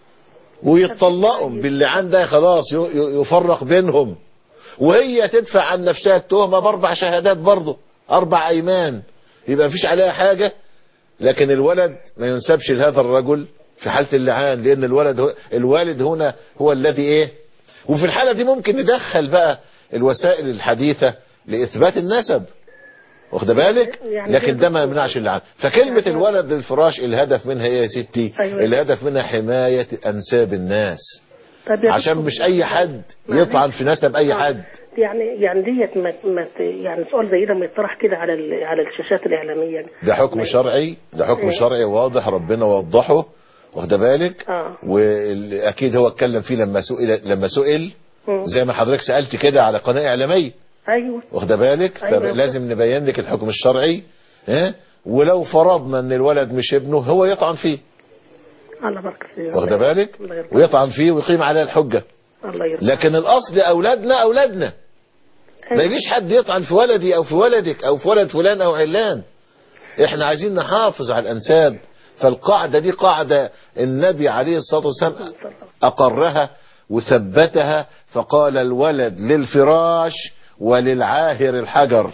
ويتطلقهم باللعان ده، خلاص يفرق بينهم، وهي تدفع عن نفسها التهمه باربع شهادات برضه، اربع ايمان يبقى مفيش عليها حاجة، لكن الولد ما ينسبش لهذا الرجل في حالة اللعان، لأن الولد هو الوالد هنا هو الذي إيه. وفي الحالة دي ممكن ندخل بقى الوسائل الحديثة لإثبات النسب، واخد بالك؟ لكن ده ما يمنعش اللعان. فكلمة الولد للفراش الهدف منها ايه يا ستي؟ الهدف منها حماية انساب الناس، عشان مش اي حد يطعن في نسب اي حد. يعني يعني ديت ما ما يعني سؤال زي ده ما يطرح كده على على الشاشات الاعلاميه. ده حكم شرعي، ده حكم شرعي واضح، ربنا وضحه، واخد بالك؟ اه واكيد هو اتكلم فيه لما سئل لما سئل زي ما حضرتك سألت كده على قناة اعلامية. ايوه واخد بالك؟ أيوة. فلازم نبين لك الحكم الشرعي. ها، ولو فرضنا ان الولد مش ابنه هو يطعن فيه، الله يبارك فيك، واخد بالك؟ ويطعن فيه ويقيم عليه الحجة. الله يرضى. لكن الاصل اولادنا اولادنا، ما يجيش حد يطعن في ولدي او في ولدك او في ولد فلان او علان. احنا عايزين نحافظ على الانساب. فالقاعدة دي قاعدة النبي عليه الصلاة والسلام اقرها وثبتها، فقال الولد للفراش وللعاهر الحجر.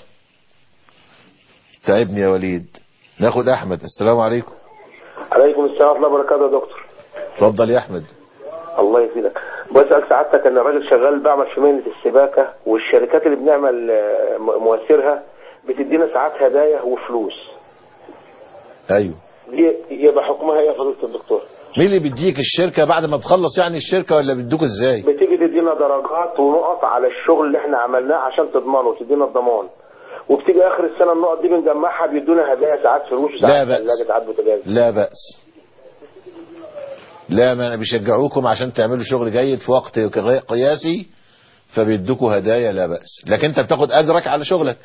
تعبني يا وليد. ناخد احمد. السلام عليكم. عليكم السلام ورحمه الله وبركاته يا دكتور. اتفضل يا احمد. الله يفيدك. بسأل سعادتك ان الراجل شغال بعمل في مهنه السباكه، والشركات اللي بنعمل مواسيرها بتدينا ساعات هدايا وفلوس. ايوه. دي يبقى حكمها ايه يا فضيله الدكتور؟ مين اللي بيديك الشركه بعد ما تخلص يعني الشركه، ولا بيدوك ازاي؟ بتيجي تدينا درجات ونقط على الشغل اللي احنا عملناه عشان تضمنه وتدينا الضمان، وبتيجي اخر السنه النقط دي بنجمعها بيدونا هدايا ساعات فلوس وساعات ثلاجه ساعات بوتاجاز. لا بأس. لا، ما بيشجعوكم عشان تعملوا شغل جيد في وقت قياسي فبيدوكوا هدايا، لا بأس. لكن انت بتاخد اجرك على شغلك،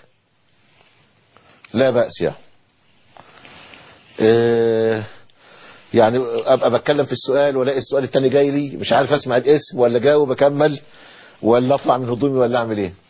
لا بأس يعني. اه يعني ابقى بتكلم في السؤال والاقي السؤال التاني جاي لي مش عارف اسمع الاسم ولا جاوب اكمل ولا اطلع من هدومي ولا اعمل ايه.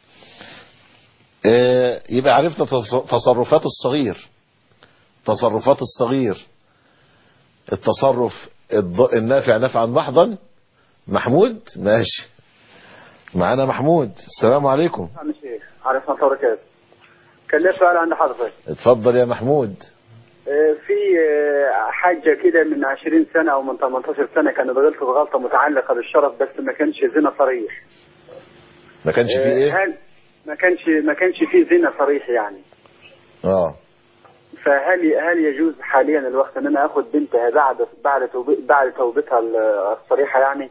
اه يبقى عرفنا تصرفات الصغير. تصرفات الصغير، التصرف النافع نفعا محضا. محمود ماشي معانا. محمود السلام عليكم. نعم شيخ. عليكم السلام وبركاته. كان لي سؤال عند حضرتك. اتفضل يا محمود. في حاجة كده من عشرين سنة او من ثمانية عشر سنة كانت غلطت غلطة متعلقة بالشرف، بس ما كانش زنا صريح. ما كانش فيه ايه؟ هل ما كانش ما كانش فيه زنا صريح يعني. اه فهل هل يجوز حاليا الوقت ان انا اخد بنتها بعد بعد بعد توبتها الصريحة يعني؟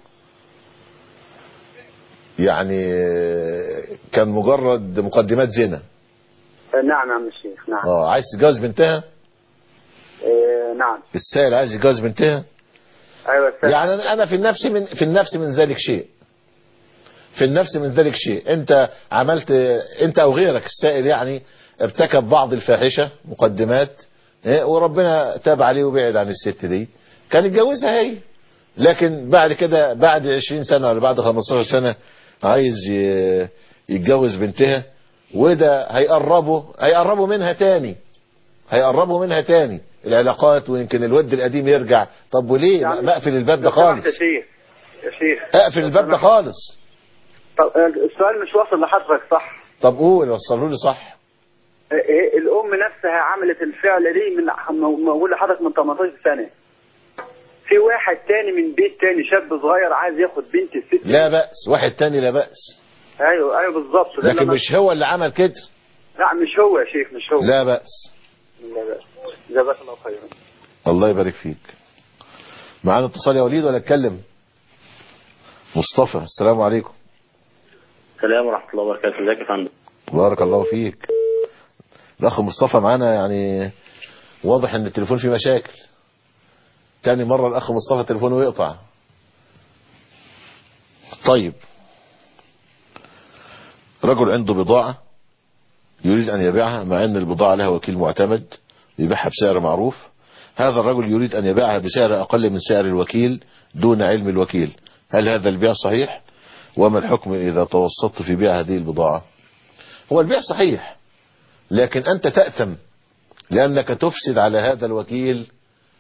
يعني كان مجرد مقدمات زنا. نعم يا الشيخ. نعم. اه عايز تتجوز بنتها؟ آه نعم. السائل عايز يتجوز بنتها؟ ايوه السائل. يعني انا في النفس من في النفس من ذلك شيء. في النفس من ذلك شيء. انت عملت، انت او غيرك السائل يعني ارتكب بعض الفاحشة مقدمات، وربنا تاب عليه وبعد عن الست دي، كان يتجوزها هي. لكن بعد كده بعد عشرين سنة ولا بعد خمستاشر سنة عايز يتجوز بنتها، وده هيقربوا هيقربوا منها تاني هيقربوا منها تاني العلاقات، ويمكن الود القديم يرجع. طب وليه يعني ما اقفل الباب ده خالص؟ يا شيخ يا شيخ اقفل الباب ده خالص. طب السؤال مش واصل لحضرتك صح؟ طب قول، وصلوا لي صح. الام نفسها عملت الفعل دي من بقول لحضرتك من ثمانية عشر سنة. في واحد تاني من بيت تاني شاب صغير عايز ياخد بنت الست. لا بأس، واحد تاني لا بأس. ايوه ايوه بالظبط. لكن مش هو اللي عمل كده. لا مش هو يا شيخ، مش هو. لا بأس. لا بأس. جزاك الله خيرا. الله يبارك فيك. معانا اتصال يا وليد ولا اتكلم؟ مصطفى السلام عليكم. السلام ورحمة الله وبركاته. ازيك يا فندم؟ بارك الله فيك. الاخ مصطفى معانا، يعني واضح ان التليفون فيه مشاكل. تاني مرة الاخ مصطفى تليفونه يقطع. طيب، رجل عنده بضاعة يريد ان يبيعها، مع ان البضاعة لها وكيل معتمد يبيعها بسعر معروف. هذا الرجل يريد ان يبيعها بسعر اقل من سعر الوكيل دون علم الوكيل. هل هذا البيع صحيح؟ وما الحكم اذا توسطت في بيع هذه البضاعة؟ هو البيع صحيح، لكن انت تأثم لانك تفسد على هذا الوكيل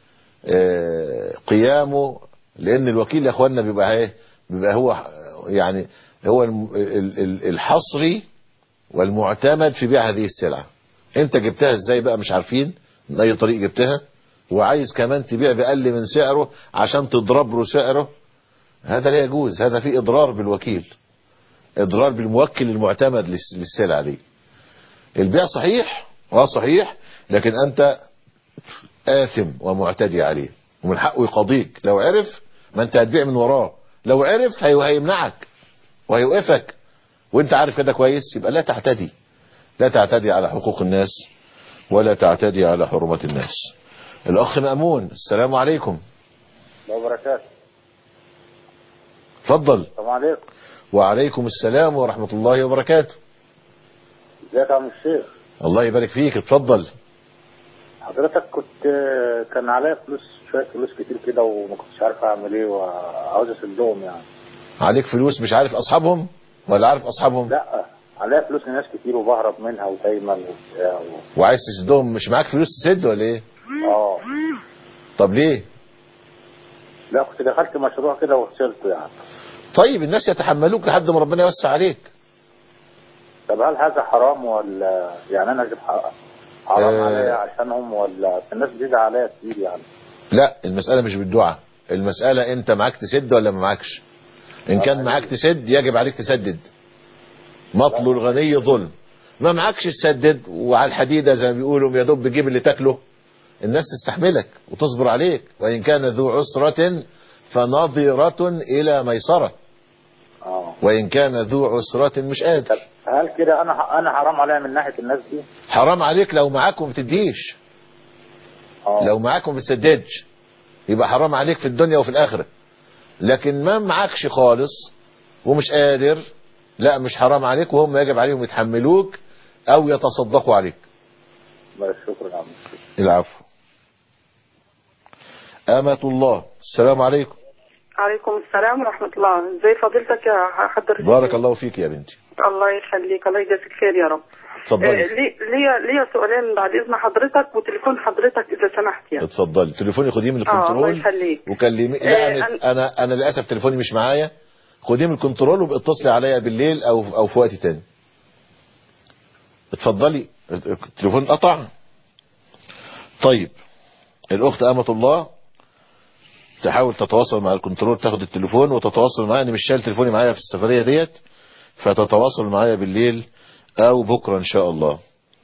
قيامه، لان الوكيل يا اخوانا بيبقى ايه؟ بيبقى هو يعني هو الحصري والمعتمد في بيع هذه السلعة. انت جبتها ازاي بقى مش عارفين من اي طريق جبتها، وعايز كمان تبيع بأقل من سعره عشان تضرب له سعره، هذا لا يجوز. هذا فيه اضرار بالوكيل، اضرار بالموكل المعتمد للسلعة دي. البيع صحيح اه صحيح، لكن انت آثم ومعتدي عليه، ومن حقه يقاضيك لو عرف. ما انت هتبيع من وراه، لو عرف هيمنعك وهيوقفك، وانت عارف كده كويس. يبقى لا تعتدي، لا تعتدي على حقوق الناس ولا تعتدي على حرمات الناس. الاخ مأمون، السلام عليكم. الله وبركاته. اتفضل. السلام عليكم. وعليكم السلام ورحمة الله وبركاته. ازيك يا عم الشيخ؟ الله يبارك فيك، اتفضل. حضرتك كنت كان عليا فلوس، شوية فلوس كتير كده، وما كنتش عارف اعمل ايه وعاوز اسدهم يعني. عليك فلوس مش عارف اصحابهم ولا عارف اصحابهم؟ لا، عليا فلوس لناس كتير وبهرب منها ودايما وبتاع و... وعايز تسدهم، مش معاك فلوس تسد ولا ايه؟ اه. طب ليه؟ لا، كنت دخلت مشروع كده وخسرته يعني. طيب الناس يتحملوك لحد ما ربنا يوسع عليك. طب هل هذا حرام ولا يعني انا اجيب حرام آه عليا عشانهم، ولا الناس بتدعي عليا كتير يعني؟ لا، المسألة مش بالدعاء، المسألة انت معاك تسد ولا ما معاكش. ان كان معاك تسد يجب عليك تسدد. مطل الغني ظلم. ما معاكش تسدد وعلى الحديدة زي ما بيقولوا يا دوب بتجيب اللي تاكله، الناس تستحملك وتصبر عليك. وإن كان ذو عسرة فنظرة إلى ميسرة. اه. وإن كان ذو عسرة مش قادر. هل كده أنا أنا حرام عليا من ناحية الناس دي؟ حرام عليك لو معاك وما بتديش. اه. لو معاك وما بتسددش يبقى حرام عليك في الدنيا وفي الآخرة. لكن ما معاكش خالص ومش قادر، لا مش حرام عليك، وهم يجب عليهم يتحملوك أو يتصدقوا عليك. شكرا يا عم. العفو. أمة الله، السلام عليكم. عليكم السلام ورحمة الله. ازي فضيلتك يا حضرتك؟ بارك الله فيك يا بنتي. الله يخليك، الله يجازيك خير يا رب. اتفضلي. آه ليا ليا سؤالين بعد اذن حضرتك، وتليفون حضرتك اذا سمحت يعني. اتفضلي. تليفوني خديه من الكنترول. اه الله يخليك. وكلمي. لا آه انا انا انا للاسف تليفوني مش معايا، خديه من الكنترول وباتصلي عليا بالليل او او في وقت تاني. اتفضلي. التليفون قطع. طيب الاخت أمة الله تحاول تتواصل مع الكنترول، تاخد التليفون وتتواصل معايا. انا مش شايل تليفوني معايا في السفرية ديت، فتتواصل معايا بالليل او بكرة ان شاء الله.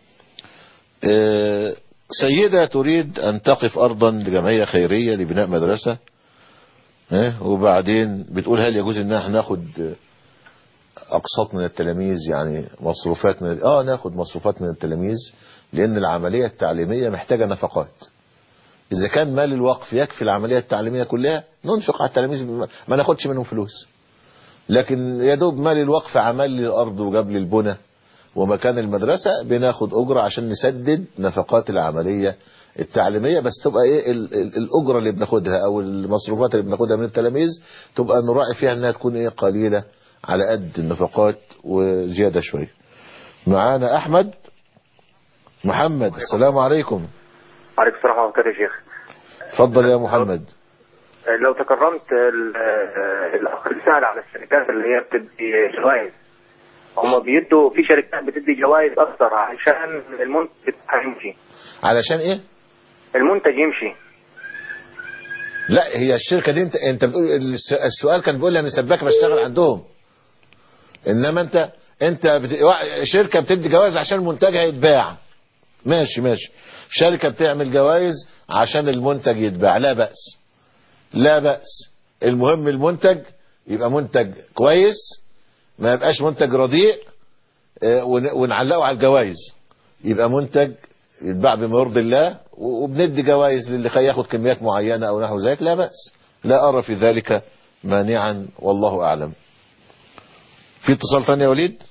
اه سيدة تريد ان تقف ارضا لجمعية خيرية لبناء مدرسة، اه وبعدين بتقول هل يجوز ان احنا ناخد اقساط من التلاميذ، يعني مصروفات من اه ناخد مصروفات من التلاميذ، لان العملية التعليمية محتاجة نفقات. إذا كان مال الوقف يكفي العملية التعليمية كلها ننفق على التلاميذ، ما ناخدش منهم فلوس. لكن يا دوب مال الوقف عمل لي الأرض وجاب لي البنى ومكان المدرسة، بناخد أجرة عشان نسدد نفقات العملية التعليمية. بس تبقى إيه الأجرة اللي بناخدها أو المصروفات اللي بناخدها من التلاميذ تبقى نراعي فيها أنها تكون إيه قليلة على قد النفقات وزيادة شوية. معانا أحمد محمد، السلام عليكم. عليكم السلام ورحمة الله يا شيخ. اتفضل يا محمد. لو تكرمت الأخ اللي سأل على الشركات اللي هي بتدي جوائز، هم بيدوا في شركات بتدي جوائز أكثر عشان المنتج يمشي. علشان إيه؟ المنتج يمشي. لا هي الشركة دي انت انت بتقول السؤال كان بيقول لي انا سباك بشتغل عندهم، انما انت انت بت... شركة بتدي جوائز عشان منتجها يتباع. ماشي ماشي. شركة بتعمل جوائز عشان المنتج يتباع، لا بأس لا بأس. المهم المنتج يبقى منتج كويس، ما يبقاش منتج رديء ونعلقه على الجوائز. يبقى منتج يتباع بما يرضي الله، وبندي جوائز للي ياخد كميات معينة او نحو ذلك، لا بأس، لا أرى في ذلك مانعا والله أعلم. في اتصال ثاني يا وليد.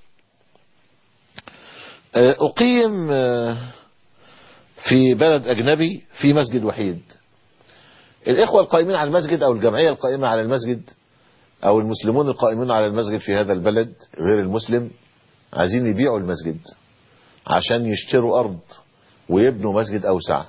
أقيم في بلد أجنبي في مسجد وحيد. الإخوة القائمين على المسجد أو الجمعية القائمة على المسجد أو المسلمون القائمين على المسجد في هذا البلد غير المسلم عايزين يبيعوا المسجد عشان يشتروا أرض ويبنوا مسجد أوسع.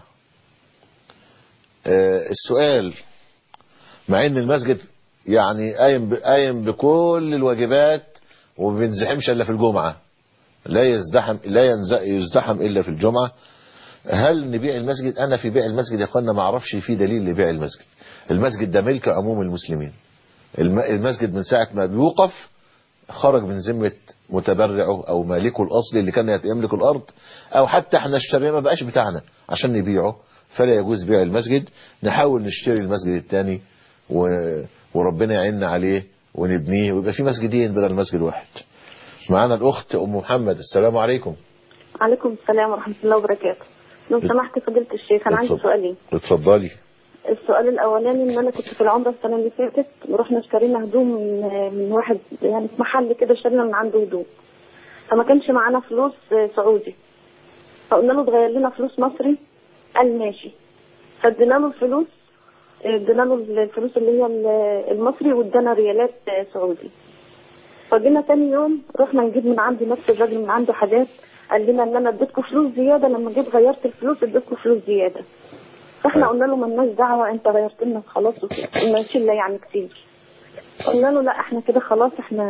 السؤال، مع ان المسجد يعني قايم قايم بكل الواجبات وما بينزحمش الا في الجمعة، لا يزدحم لا يزدحم إلا في الجمعة. هل نبيع المسجد؟ أنا في بيع المسجد يا أخوانا ما أعرفش في دليل لبيع المسجد. المسجد ده ملك عموم المسلمين. المسجد من ساعة ما بيوقف خرج من ذمة متبرعه أو مالكه الأصلي اللي كان يملك الأرض، أو حتى احنا اشتريناه ما بقاش بتاعنا عشان نبيعه، فلا يجوز بيع المسجد. نحاول نشتري المسجد الثاني و... وربنا يعيننا عليه ونبنيه ويبقى في مسجدين بدل مسجد واحد. معانا الأخت أم محمد. السلام عليكم. عليكم السلام ورحمة الله وبركاته. لو سمحت فضيلة الشيخ أنا عندي سؤالين. اتفضلي. السؤال الأولاني إن أنا كنت في العمرة السنة اللي فاتت، رحنا اشترينا هدوم من من واحد يعني في محل كده، اشترينا من عنده هدوم، فما كانش معانا فلوس سعودي، فقلنا له تغير لنا فلوس مصري، قال ماشي، فادينا له الفلوس، ادينا له الفلوس اللي هي المصري وادانا ريالات سعودي. فجينا تاني يوم رحنا نجيب من عند نفس الراجل من عنده حاجات، قال لنا ان انا اديتكم فلوس زياده، لما جيت غيرت الفلوس اديتكم فلوس زياده. فاحنا قلنا له مالناش دعوه، انت غيرت لنا خلاص وماشي الا يعني كتير. قلنا له لا احنا كده خلاص، احنا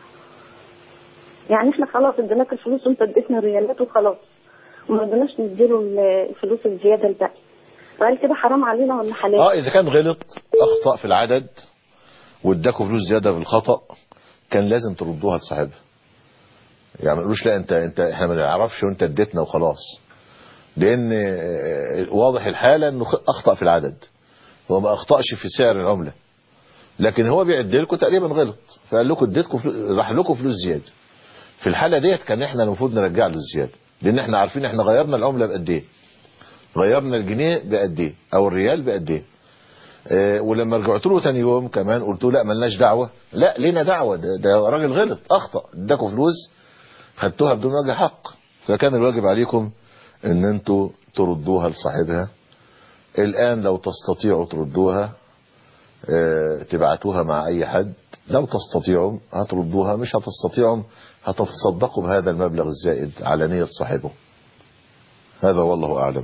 يعني احنا خلاص اديناك الفلوس وانت اديتنا الريالات وخلاص، وما رضيناش نديله الفلوس الزياده الباقي. فقال كده حرام علينا ولا حلال؟ اه اذا كان غلط اخطأ في العدد واداكوا فلوس زياده بالخطأ كان لازم تردوها لصاحبها. يعني ما تقولوش لا انت انت احنا ما نعرفش وانت اديتنا وخلاص، لان واضح الحاله انه اخطأ في العدد، هو ما اخطأش في سعر العمله، لكن هو بيعد لكم تقريبا غلط فقال لكم اديتكم فلوس، راح لكم فلوس زياده. في الحاله ديت كان احنا المفروض نرجع له الزياده، لان احنا عارفين احنا غيرنا العمله بقد ايه، غيرنا الجنيه بقد ايه او الريال بقد ايه. اه ولما رجعت له ثاني يوم كمان قلت له لا ملناش دعوه، لا لينا دعوه، ده, ده راجل غلط اخطأ، اداكم فلوس خدتوها بدون وجه حق، فكان الواجب عليكم ان انتوا تردوها لصاحبها. الان لو تستطيعوا تردوها اه تبعتوها مع اي حد، لو تستطيعوا هتردوها، مش هتستطيعوا هتتصدقوا بهذا المبلغ الزائد على نية صاحبه. هذا والله اعلم.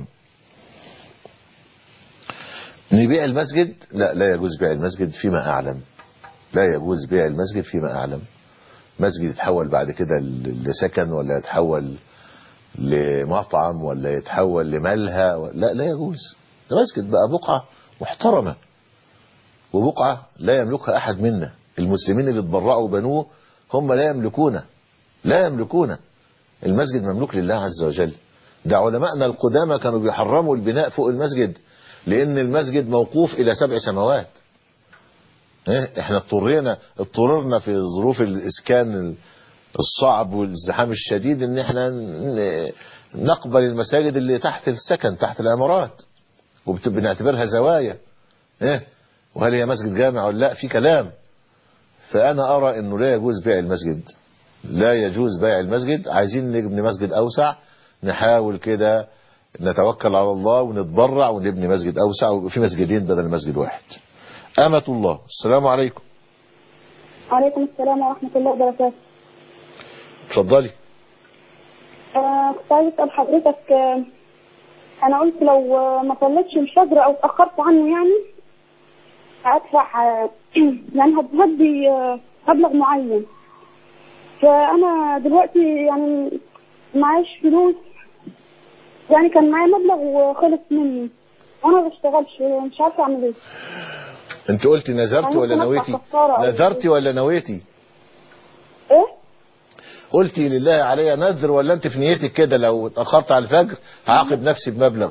نبيع المسجد؟ لا لا يجوز بيع المسجد فيما اعلم، لا يجوز بيع المسجد فيما اعلم. مسجد يتحول بعد كده لسكن ولا يتحول لمطعم ولا يتحول لملهى، لا لا يجوز. ده مسجد بقى بقعة محترمة وبقعة لا يملكها احد منا، المسلمين اللي اتبرعوا وبنوه هم لا يملكونه، لا يملكونه. المسجد مملوك لله عز وجل. ده علماءنا القدامى كانوا بيحرموا البناء فوق المسجد لان المسجد موقوف الى سبع سماوات. احنا اضطرينا اضطررنا في ظروف الاسكان الصعب والازدحام الشديد ان احنا نقبل المساجد اللي تحت السكن تحت العمارات وبنعتبرها زوايا. ايه وهل هي مسجد جامع ولا لا؟ في كلام. فانا ارى انه لا يجوز بيع المسجد، لا يجوز بيع المسجد. عايزين نبني مسجد اوسع نحاول كده نتوكل على الله ونتبرع ونبني مسجد اوسع ويبقى في مسجدين بدل مسجد واحد. أمة الله. السلام عليكم. وعليكم السلام ورحمة الله وبركاته. اتفضلي. آه كنت عايز أسأل حضرتك، آه أنا قلت لو ما صليتش الفجر أو اتأخرت عنه يعني هدفع آه يعني هدي آه مبلغ معين، فأنا دلوقتي يعني معيش فلوس، يعني كان معايا مبلغ وخلص مني وأنا ما بشتغلش، مش عارفة أعمل إيه. انت قلتي نذرت ولا نويتي؟ نذرتي ولا نويتي؟ ايه؟ قلتي لله عليا نذر ولا انت في نيتك كده لو اتأخرت على الفجر هعاقب نفسي بمبلغ؟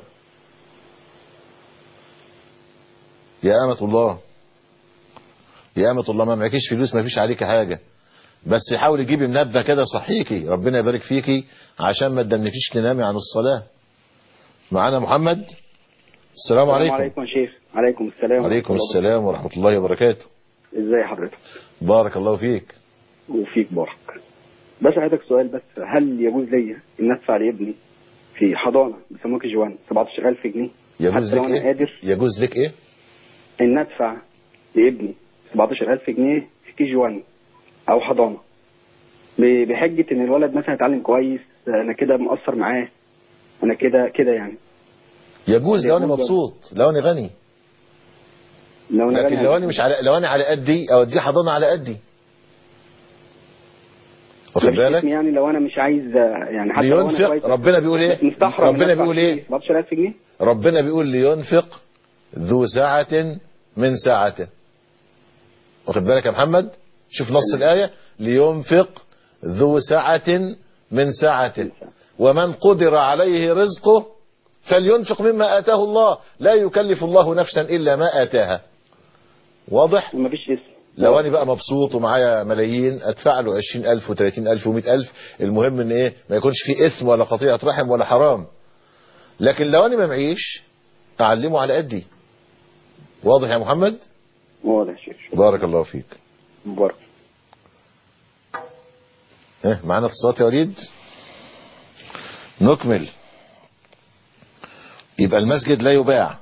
يا أمة الله، يا أمة الله، ما معكيش فلوس ما فيش عليك حاجة، بس حاولي تجيبي منبه كده صحيكي، ربنا يبارك فيكي عشان ما تدنكيش تنامي عن الصلاة. معانا محمد. السلام عليكم. السلام عليكم يا شيخ. عليكم السلام. عليكم السلام ورحمة الله وبركاته. ازاي حضرتك؟ بارك الله فيك. وفيك بارك. بس حضرتك سؤال بس، هل يجوز لي ان ادفع لابني في حضانة بيسموها كي جي واحد سبعتاشر ألف جنيه؟ يجوز لك ايه؟ قادر يجوز لك ايه؟ ان ادفع لابني سبعتاشر ألف جنيه في كي جي واحد او حضانة بحجة ان الولد مثلا يتعلم كويس، انا كده مقصر معاه، انا كده كده يعني. يجوز لو انا مبسوط، لو انا غني. لو أنا لكن غني لو انا مش على، لو انا على قدي اوديه حضانه على قدي. واخد بالك؟ يعني لو انا مش عايز يعني حتى لو انا لينفق. ربنا بيقول ايه؟ ربنا بيقول ايه؟ سبعتاشر ألف جنيه. ربنا بيقول لينفق ذو سعة من سعته. واخد بالك يا محمد؟ شوف نص الآية، لينفق ذو سعة من سعته ومن قدر عليه رزقه فلينفق مما آتاه الله لا يكلف الله نفسا إلا ما آتاها. واضح؟ مفيش اسم. لو أنا بقى مبسوط ومعايا ملايين أدفع له عشرين ألف وثلاثين ألف ومئة ألف، المهم إن إيه؟ ما يكونش فيه إثم ولا قطيعة رحم ولا حرام. لكن لو أنا ما معيش أعلمه على قدي. واضح يا محمد؟ واضح يا شيخ. بارك الله فيك. بارك. إيه معانا اتصالات يا وليد؟ نكمل. يبقى المسجد لا يباع.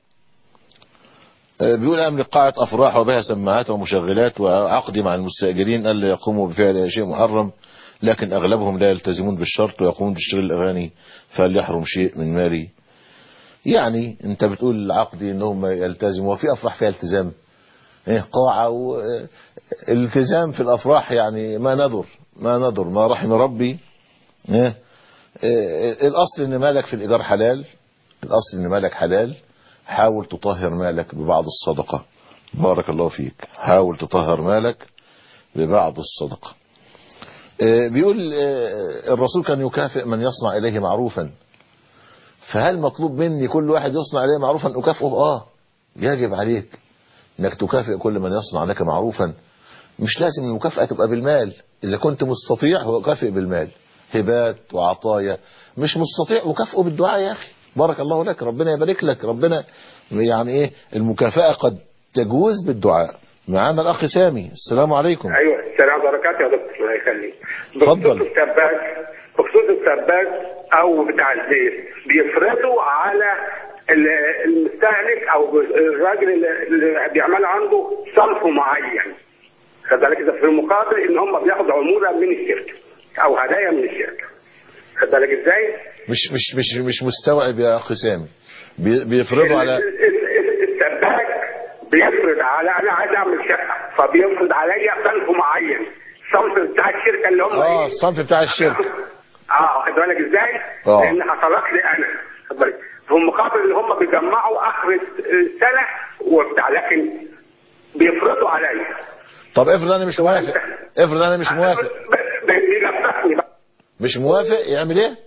بيقول أملك قاعة أفراح وبها سماعات ومشغلات وعقدي مع المستأجرين ألا يقوموا بفعل شيء محرم، لكن أغلبهم لا يلتزمون بالشرط ويقومون بتشغيل الأغاني، فهل يحرم شيء من مالي؟ يعني أنت بتقول عقدي إنهم يلتزموا، وفي أفراح فيها التزام، إيه قاعة والالتزام في الأفراح يعني ما نذر ما نذر ما رحم ربي. إيه الأصل إن مالك في الإيجار حلال، الأصل إن مالك حلال. حاول تطهر مالك ببعض الصدقة. بارك الله فيك. حاول تطهر مالك ببعض الصدقة. بيقول الرسول كان يكافئ من يصنع إليه معروفا، فهل مطلوب مني كل واحد يصنع إليه معروفا أكافئه؟ آه يجب عليك انك تكافئ كل من يصنع لك معروفا. مش لازم المكافأة تبقى بالمال، إذا كنت مستطيع هو كافئ بالمال، هبات وعطايا. مش مستطيع وكافئه بالدعاء يا أخي. بارك الله لك، ربنا يبارك لك، ربنا يعني ايه المكافأة قد تجوز بالدعاء. معانا الأخ سامي. السلام عليكم. أيوة السلام وبركاته يا دكتور. الله يخليك. اتفضل. بخصوص السباك بخصوص السباك أو بتاع الزيت بيفرضوا على المستهلك أو الراجل اللي بيعمل عنده صنف معين، خد بالك، إذا في المقابل إن هم بياخدوا عمولة من الشركة أو هدايا من الشركة. خد بالك إزاي؟ مش مش مش مش مستوعب يا أخ سامي. بيفرضوا على السباك بيفرض على أنا عايز أعمل شقة فبيفرض عليا صنف معين، الصنف بتاع الشركة اللي هم اه الصنف بتاع الشركة. اه خد بالك إزاي؟ اه لأن حصلت لي أنا، خد بالك، في المقابل اللي هم بيجمعوا آخر السنة وبتاع، لكن بيفرضوا عليا. طب افرض أنا مش موافق، افرض أنا مش موافق مش موافق يعمل ايه؟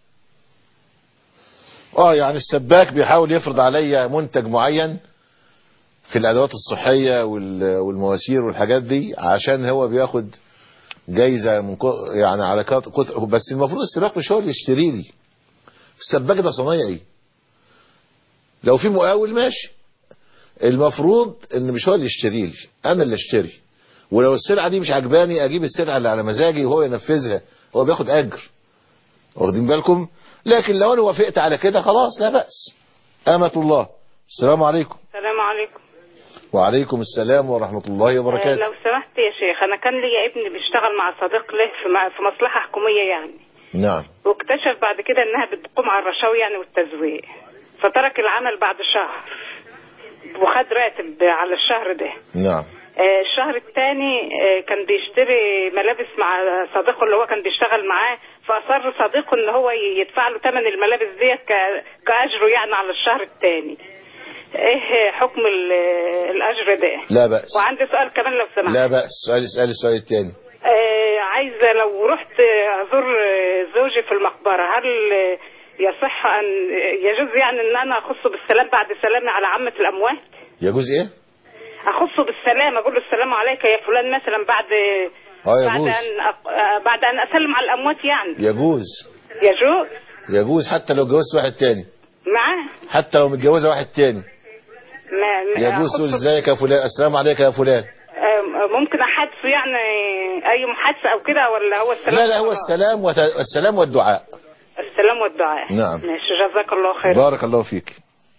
اه يعني السباك بيحاول يفرض عليا منتج معين في الادوات الصحية والمواسير والحاجات دي عشان هو بياخد جايزة من يعني على كت... بس المفروض السباك مش هو اللي يشتري لي، السباك ده صنايعي. لو في مقاول ماشي، المفروض ان مش هو اللي يشتري لي، انا اللي اشتري. ولو السلعة دي مش عجباني اجيب السلعة اللي على مزاجي وهو ينفذها، هو بياخد اجر. واخدين بالكم؟ لكن لو انا وافقت على كده خلاص لا بأس. أمة الله. السلام عليكم. السلام عليكم. وعليكم السلام ورحمة الله وبركاته. لو سمحت يا شيخ، انا كان لي ابني بيشتغل مع صديق له في في مصلحة حكومية يعني. نعم. واكتشف بعد كده انها بتقوم على الرشاوي يعني والتزوير، فترك العمل بعد شهر وخد راتب على الشهر ده. نعم. آه الشهر الثاني آه كان بيشتري ملابس مع صديقه اللي هو كان بيشتغل معاه، فأصر صديقه ان هو يدفع له ثمن الملابس ديت كأجره يعني على الشهر الثاني. ايه حكم الأجر ده؟ لا بأس. وعندي سؤال كمان لو سمحت. لا بأس. سؤال اسأل السؤال الثاني. آه عايزة لو رحت أزور زوجي في المقبرة، هل يصح أن يجوز يعني ان انا اخصه بالسلام بعد سلامي على عامة الأموات؟ يجوز ايه؟ اخصه بالسلام، اقول له السلام عليك يا فلان مثلا بعد اه بعد ان أق... بعد ان اسلم على الاموات يعني. يجوز. يجوز. يجوز حتى لو جوزت واحد تاني. معاه. حتى لو متجوزه واحد تاني. ما... يجوز تقول ازيك يا فلان، السلام عليك يا فلان. ممكن احادثه يعني اي محادثه او كده، ولا هو السلام؟ لا لا هو السلام وت... السلام والدعاء. السلام والدعاء. نعم. ماشي، جزاك الله خير. بارك الله فيك.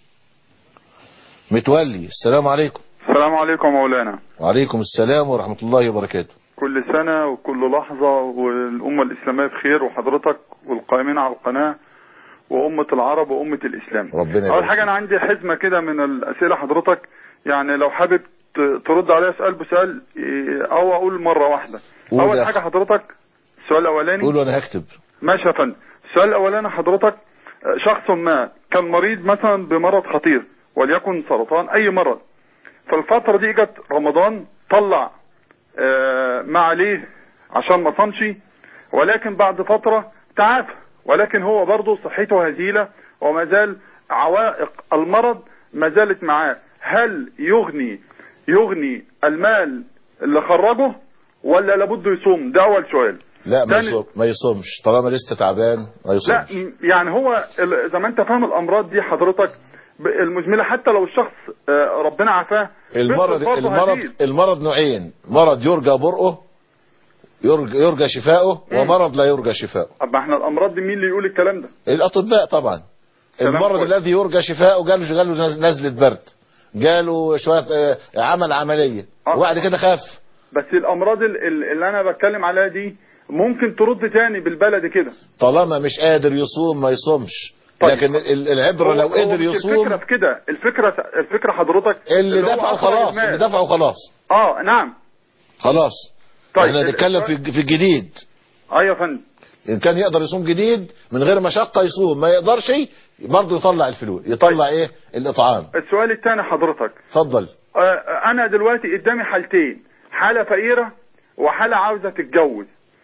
متولي. السلام عليكم. السلام عليكم مولانا. وعليكم السلام ورحمة الله وبركاته. كل سنة وكل لحظة والأمة الإسلامية بخير، وحضرتك والقائمين على القناة وأمة العرب وأمة الإسلام. ربنا أول حاجة أنا عندي حزمة كده من الأسئلة حضرتك، يعني لو حابب ترد عليها سؤال بسؤال أو أقول مرة واحدة. أول حاجة حضرتك السؤال الاولاني قول وانا هكتب. ماشي يا فندم. السؤال الاولاني حضرتك، شخص ما كان مريض مثلا بمرض خطير وليكن سرطان اي مرض، فالفترة دي جت رمضان طلع آه ما عليه عشان ما صامش، ولكن بعد فترة تعافى، ولكن هو برضه صحته هزيلة وما زال عوائق المرض ما زالت معاه. هل يغني يغني المال اللي خرجه ولا لابد يصوم؟ ده اول سؤال. لا ما يصوم ما يصومش طالما لسه تعبان، ما يصومش. لا يعني هو زي ما انت فاهم الامراض دي حضرتك المزمنه، حتى لو الشخص ربنا عافاه المرض المرض المرض نوعين، مرض يرجى برؤه يرجى, يرجى شفاؤه ومرض لا يرجى شفاؤه. طب احنا الامراض دي مين اللي يقول الكلام ده؟ الاطباء طبعا. المرض الذي يرجى شفاؤه جاله جاله نزله برد، جاله شويه عمل عمليه وبعد كده خف. بس الامراض اللي انا بتكلم عليها دي ممكن ترد تاني بالبلد كده. طالما مش قادر يصوم ما يصومش. طيب. لكن العبره لو قدر يصوم. الفكره في كده، الفكره الفكره حضرتك اللي دفعه خلاص، اللي دفعه خلاص. اه نعم خلاص. طيب احنا نتكلم في في الجديد. ايوه يا فندم. ان كان يقدر يصوم جديد من غير مشقه يصوم، ما يقدرش برضه يطلع الفلوس، يطلع طيب. ايه الاطعام. السؤال الثاني حضرتك. اتفضل. آه انا دلوقتي قدامي حالتين، حاله فقيره وحاله عاوزه تتجوز،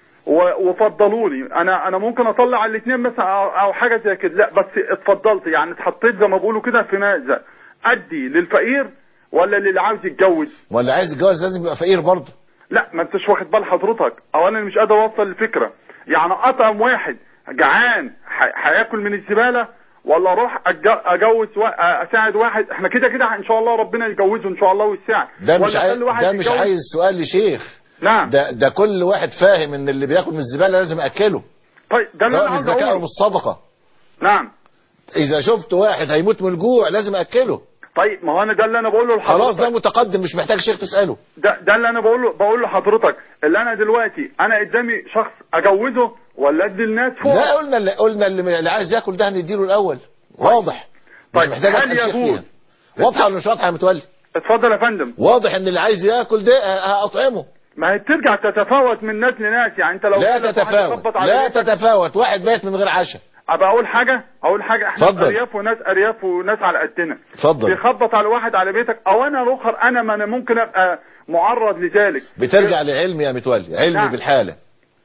وفضلوا لي انا انا ممكن اطلع الاثنين مثلا او حاجه زي كده. لا بس اتفضلت يعني اتحطيت زي ما بيقولوا كده في مأزق، ادي للفقير ولا للي عاوز يتجوز؟ واللي عايز يتجوز لازم يبقى فقير برضه. لا ما انتش واخد بال حضرتك، او انا مش قادر اوصل الفكره. يعني اطعم واحد جعان هياكل من الزباله، ولا اروح اجوز اساعد واحد؟ احنا كده كده ان شاء الله ربنا يجوزه ان شاء الله ويساعد. ده مش عايز ده مش عايز سؤال لشيخ. نعم. ده ده كل واحد فاهم ان اللي بياكل من الزباله لازم اكله. طيب ده سواء من الزكاه او من الصدقه. نعم. اذا شفت واحد هيموت من الجوع لازم اكله. طيب ما هو انا ده اللي انا بقوله لحضرتك. خلاص ده متقدم مش محتاج شيخ تساله. ده ده اللي انا بقوله بقول لحضرتك، اللي انا دلوقتي انا قدامي شخص اجوزه ولا ادي الناس فوق؟ لا قلنا اللي قلنا اللي, اللي عايز ياكل ده هنديله الاول. واضح. طيب مش محتاج اسال شيخ فيها. واضحه ولا مش واضحه يا متولي؟ اتفضل يا فندم. واضح ان اللي عايز ياكل ده هاطعمه. ما هي بترجع تتفاوت من ناس لناس، يعني انت لو لا تتفاوت لا تتفاوت. واحد بيت من غير عشاء. ابقى اقول حاجه اقول حاجه احنا فضل. ارياف وناس ارياف وناس على قدنا. اتفضل. بيخبط على واحد على بيتك، او انا الاخر انا ما انا ممكن ابقى معرض لذلك. بترجع لعلم يا متولي، علمي نعم. بالحاله.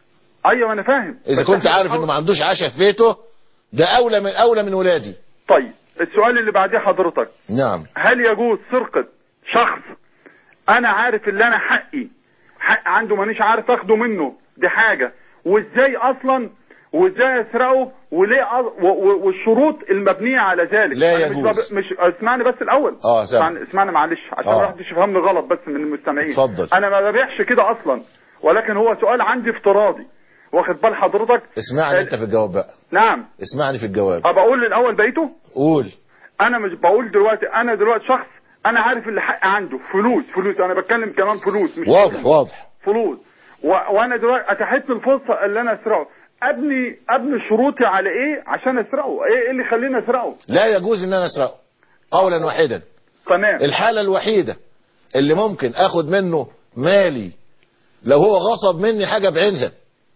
ايوه انا فاهم. اذا كنت عارف انه ما عندوش عشاء في بيته ده اولى من اولى من ولادي. طيب السؤال اللي بعديه حضرتك. نعم. هل يجوز سرقه شخص انا عارف اللي انا حقي حق عنده مانيش عارف اخده منه؟ دي حاجه. وازاي اصلا وازاي اسرقه وليه أ... و... و... والشروط المبنيه على ذلك؟ لا يجوز. مش, مش اسمعني بس الاول. اه اسمعني اسمعني معلش عشان ما حدش يفهمني غلط بس من المستمعين. اتفضل. انا ما ببيعش كده اصلا، ولكن هو سؤال عندي افتراضي، واخد بال حضرتك؟ اسمعني ال... انت في الجواب بقى. نعم اسمعني في الجواب. ابقى اقول الاول بقيته. قول. انا مش بقول دلوقتي، انا دلوقتي شخص انا عارف اللي حق عنده فلوس فلوس انا بتكلم كمان فلوس مش واضح فلوس. واضح فلوس و... وانا دلوقتي اتاحت لي الفرصه اللي انا اسرقه، ابني ابني شروطي على ايه عشان اسرقه؟ ايه ايه اللي يخليني اسرقه؟ لا يجوز ان انا اسرقه قولا واحدا. تمام. الحاله الوحيده اللي ممكن اخد منه مالي لو هو غصب مني حاجه بعينها،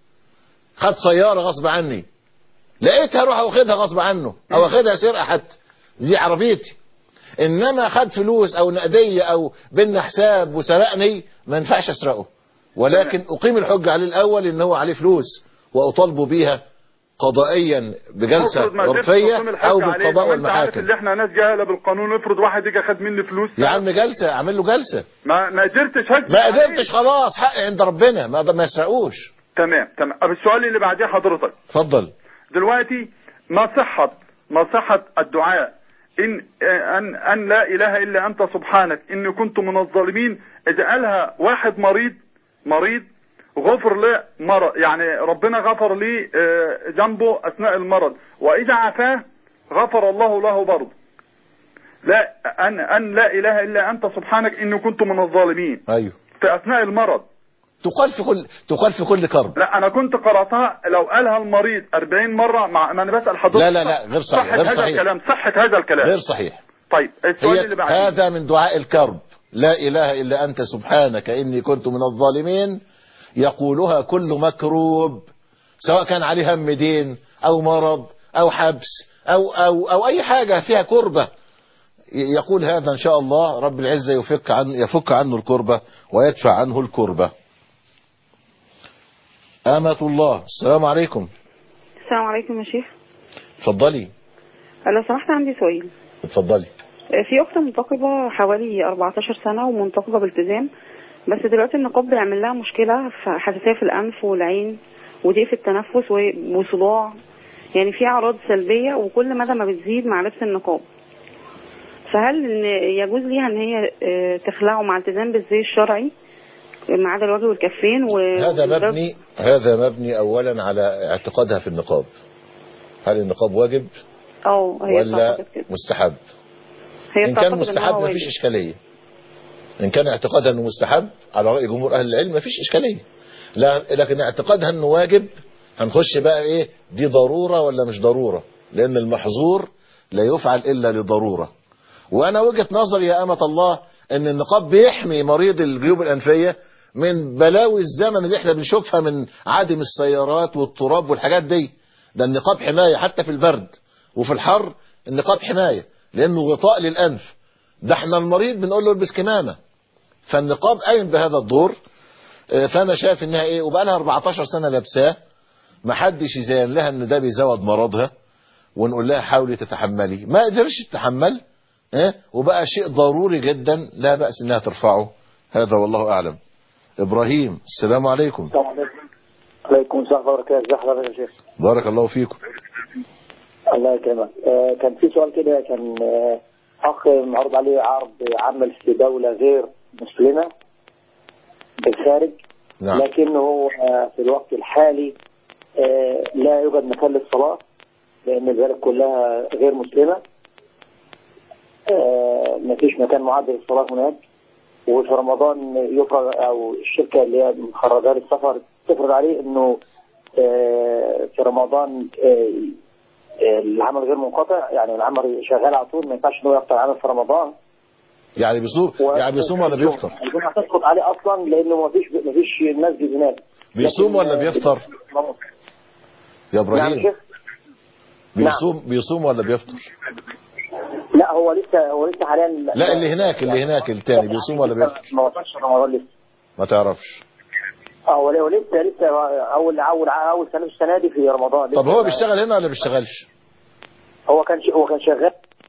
خد سياره غصب عني لقيتها اروح واخدها غصب عنه او واخدها سرقه حتى، دي عربيتي. انما خد فلوس او نقديه او بينا حساب وسرقني ما ينفعش اسرقه، ولكن اقيم الحجه عليه الاول ان هو عليه فلوس واطالبه بيها قضائيا بجلسه عرفيه او بالقضاء والمحاكم. عارف اللي احنا ناس جاهله بالقانون، افرض واحد يجي خد مني فلوس يا عم جلسه، اعمل له جلسه. ما ما قدرتش ما قدرتش خلاص حقي عند ربنا، ما ما يسرقوش. تمام تمام. طب السؤال اللي بعديه حضرتك. اتفضل. دلوقتي ما صحه ما صحه الدعاء إن أن أن لا إله إلا أنت سبحانك إني كنت من الظالمين، إذا قالها واحد مريض مريض غفر له مرض، يعني ربنا غفر لي جنبه أثناء المرض، وإذا عافاه غفر الله له برضه. لا أن أن لا إله إلا أنت سبحانك إني كنت من الظالمين. أيوه. في أثناء المرض. تقال في كل تقال في كل كرب. لا انا كنت قراتها لو قالها المريض أربعين مرة مع ما انا بسأل حضرتك. لا لا لا غير صحيح. صحة غير هذا صحيح. الكلام صحة هذا الكلام غير صحيح. طيب السؤال اللي بعده. هذا من دعاء الكرب، لا إله إلا أنت سبحانك إني كنت من الظالمين، يقولها كل مكروب سواء كان عليه هم دين أو مرض أو حبس أو, أو, أو أي حاجة فيها كربة، يقول هذا إن شاء الله رب العزة يفك عنه, يفك عنه الكربة ويدفع عنه الكربة. آمة الله، السلام عليكم. السلام عليكم يا شيخ. اتفضلي. لو سمحت عندي سؤال. اتفضلي. في أخت منتقبة حوالي أربعتاشر سنة ومنتقبة بالتزام، بس دلوقتي النقاب بيعمل لها مشكلة في حساسية في الأنف والعين وضيق في التنفس وصداع، يعني في أعراض سلبية وكل مدى ما بتزيد مع لبس النقاب. فهل يجوز ليها ان هي تخلعه مع التزام بالزي الشرعي ما عدا الوجه والكفين؟ و... هذا مبني هذا مبني اولا على اعتقادها في النقاب. هل النقاب واجب أو هي ولا مستحب؟ هي ان كان مستحب ما فيش اشكاليه. ان كان اعتقادها انه مستحب على راي جمهور اهل العلم ما فيش اشكاليه. لا، لكن اعتقادها انه واجب هنخش بقى ايه، دي ضروره ولا مش ضروره؟ لان المحظور لا يفعل الا لضروره. وانا وجهة نظري يا أمة الله ان النقاب بيحمي مريض الجيوب الأنفية من بلاوي الزمن اللي احنا بنشوفها من عدم السيارات والتراب والحاجات دي. ده النقاب حماية حتى في البرد وفي الحر، النقاب حماية لانه غطاء للأنف. ده احنا المريض بنقول له البس كمامة، فالنقاب قايم بهذا الدور. فانا شايف انها ايه، وبقى لها أربعتاشر سنة لابساه، ما حدش يزين لها ان ده بيزود مرضها ونقول لها حاولي تتحملي، ما قدرش تتحمل إيه؟ وبقى شيء ضروري جدا لا بأس انها ترفعه. هذا والله اعلم. ابراهيم، السلام عليكم. السلام عليكم. عليكم السلام ورحمة الله وبركاته. يا شيخ بارك الله فيكم. الله يكرمك. آه كان في سؤال كده، كان آه اخ معروض عليه عرض عمل في دولة غير مسلمة بالخارج. نعم. لكنه هو آه في الوقت الحالي آه لا يوجد مكان للصلاة لان البلد كلها غير مسلمة. آه ما فيش مكان معد للصلاة هناك، وفي رمضان يفرض او الشركة اللي هي مخرجة للسفر تفرض عليه انه آه في رمضان آه العمل غير منقطع، يعني العمل شغال على طول، ما ينفعش انه يقطع العمل في رمضان. يعني بيصوم و... يعني بيصوم ولا بيفطر؟ الجمعة تسقط عليه اصلا لانه ما فيش ما فيش مسجد هناك. بيصوم ولا بيفطر؟ يا ابراهيم نعم. بيصوم بيصوم ولا بيفطر؟ لا هو لسه هو لسه حاليا. لا اللي هناك اللي هناك الثاني بيصوم ولا بيفطر؟ ما وصلش رمضان لسه. ما تعرفش؟ اه هو لسه لسه اول اول اول سنه السنه دي في رمضان. طب هو بيشتغل هنا ولا بيشتغلش؟ هو كان هو كان شغال.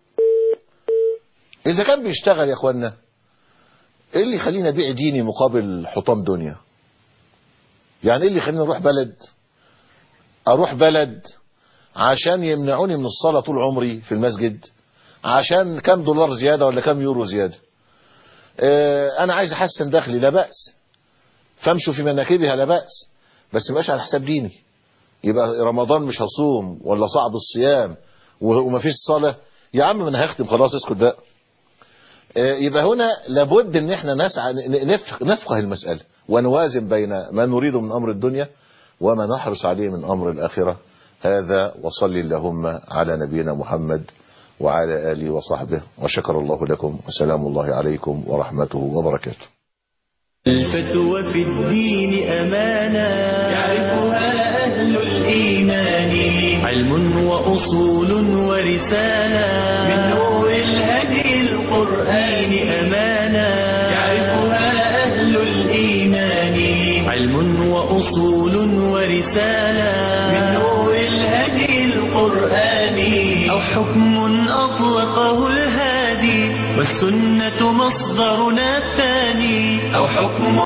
اذا كان بيشتغل يا اخوانا، ايه اللي يخليني ابيع ديني مقابل حطام دنيا؟ يعني ايه اللي يخليني اروح بلد اروح بلد عشان يمنعوني من الصلاة طول عمري في المسجد عشان كم دولار زيادة ولا كم يورو زيادة؟ اه انا عايز احسن دخلي لا بأس، فامشوا في مناكبها لا بأس، بس مبقاش على حساب ديني. يبقى رمضان مش هصوم ولا صعب الصيام ومفيش صلاة، يا عم ما انا هختم خلاص اسكت بقى. اه يبقى هنا لابد ان احنا نسعى نفقه المسألة ونوازن بين ما نريد من امر الدنيا وما نحرص عليه من امر الاخرة. هذا وصلي اللهم على نبينا محمد وعلى آله وصحبه، وشكر الله لكم، وسلام الله عليكم ورحمته وبركاته. الفتوى في الدين أمانة يعرفها أهل الإيمان، علم وأصول ورسالة من نور الهدي القرآن أمانة يعرفها أهل الإيمان، علم وأصول ورسالة من نور الهدي القرآني، أو حكم أطلقه الهادي والسنة مصدرنا الثاني، أو حكم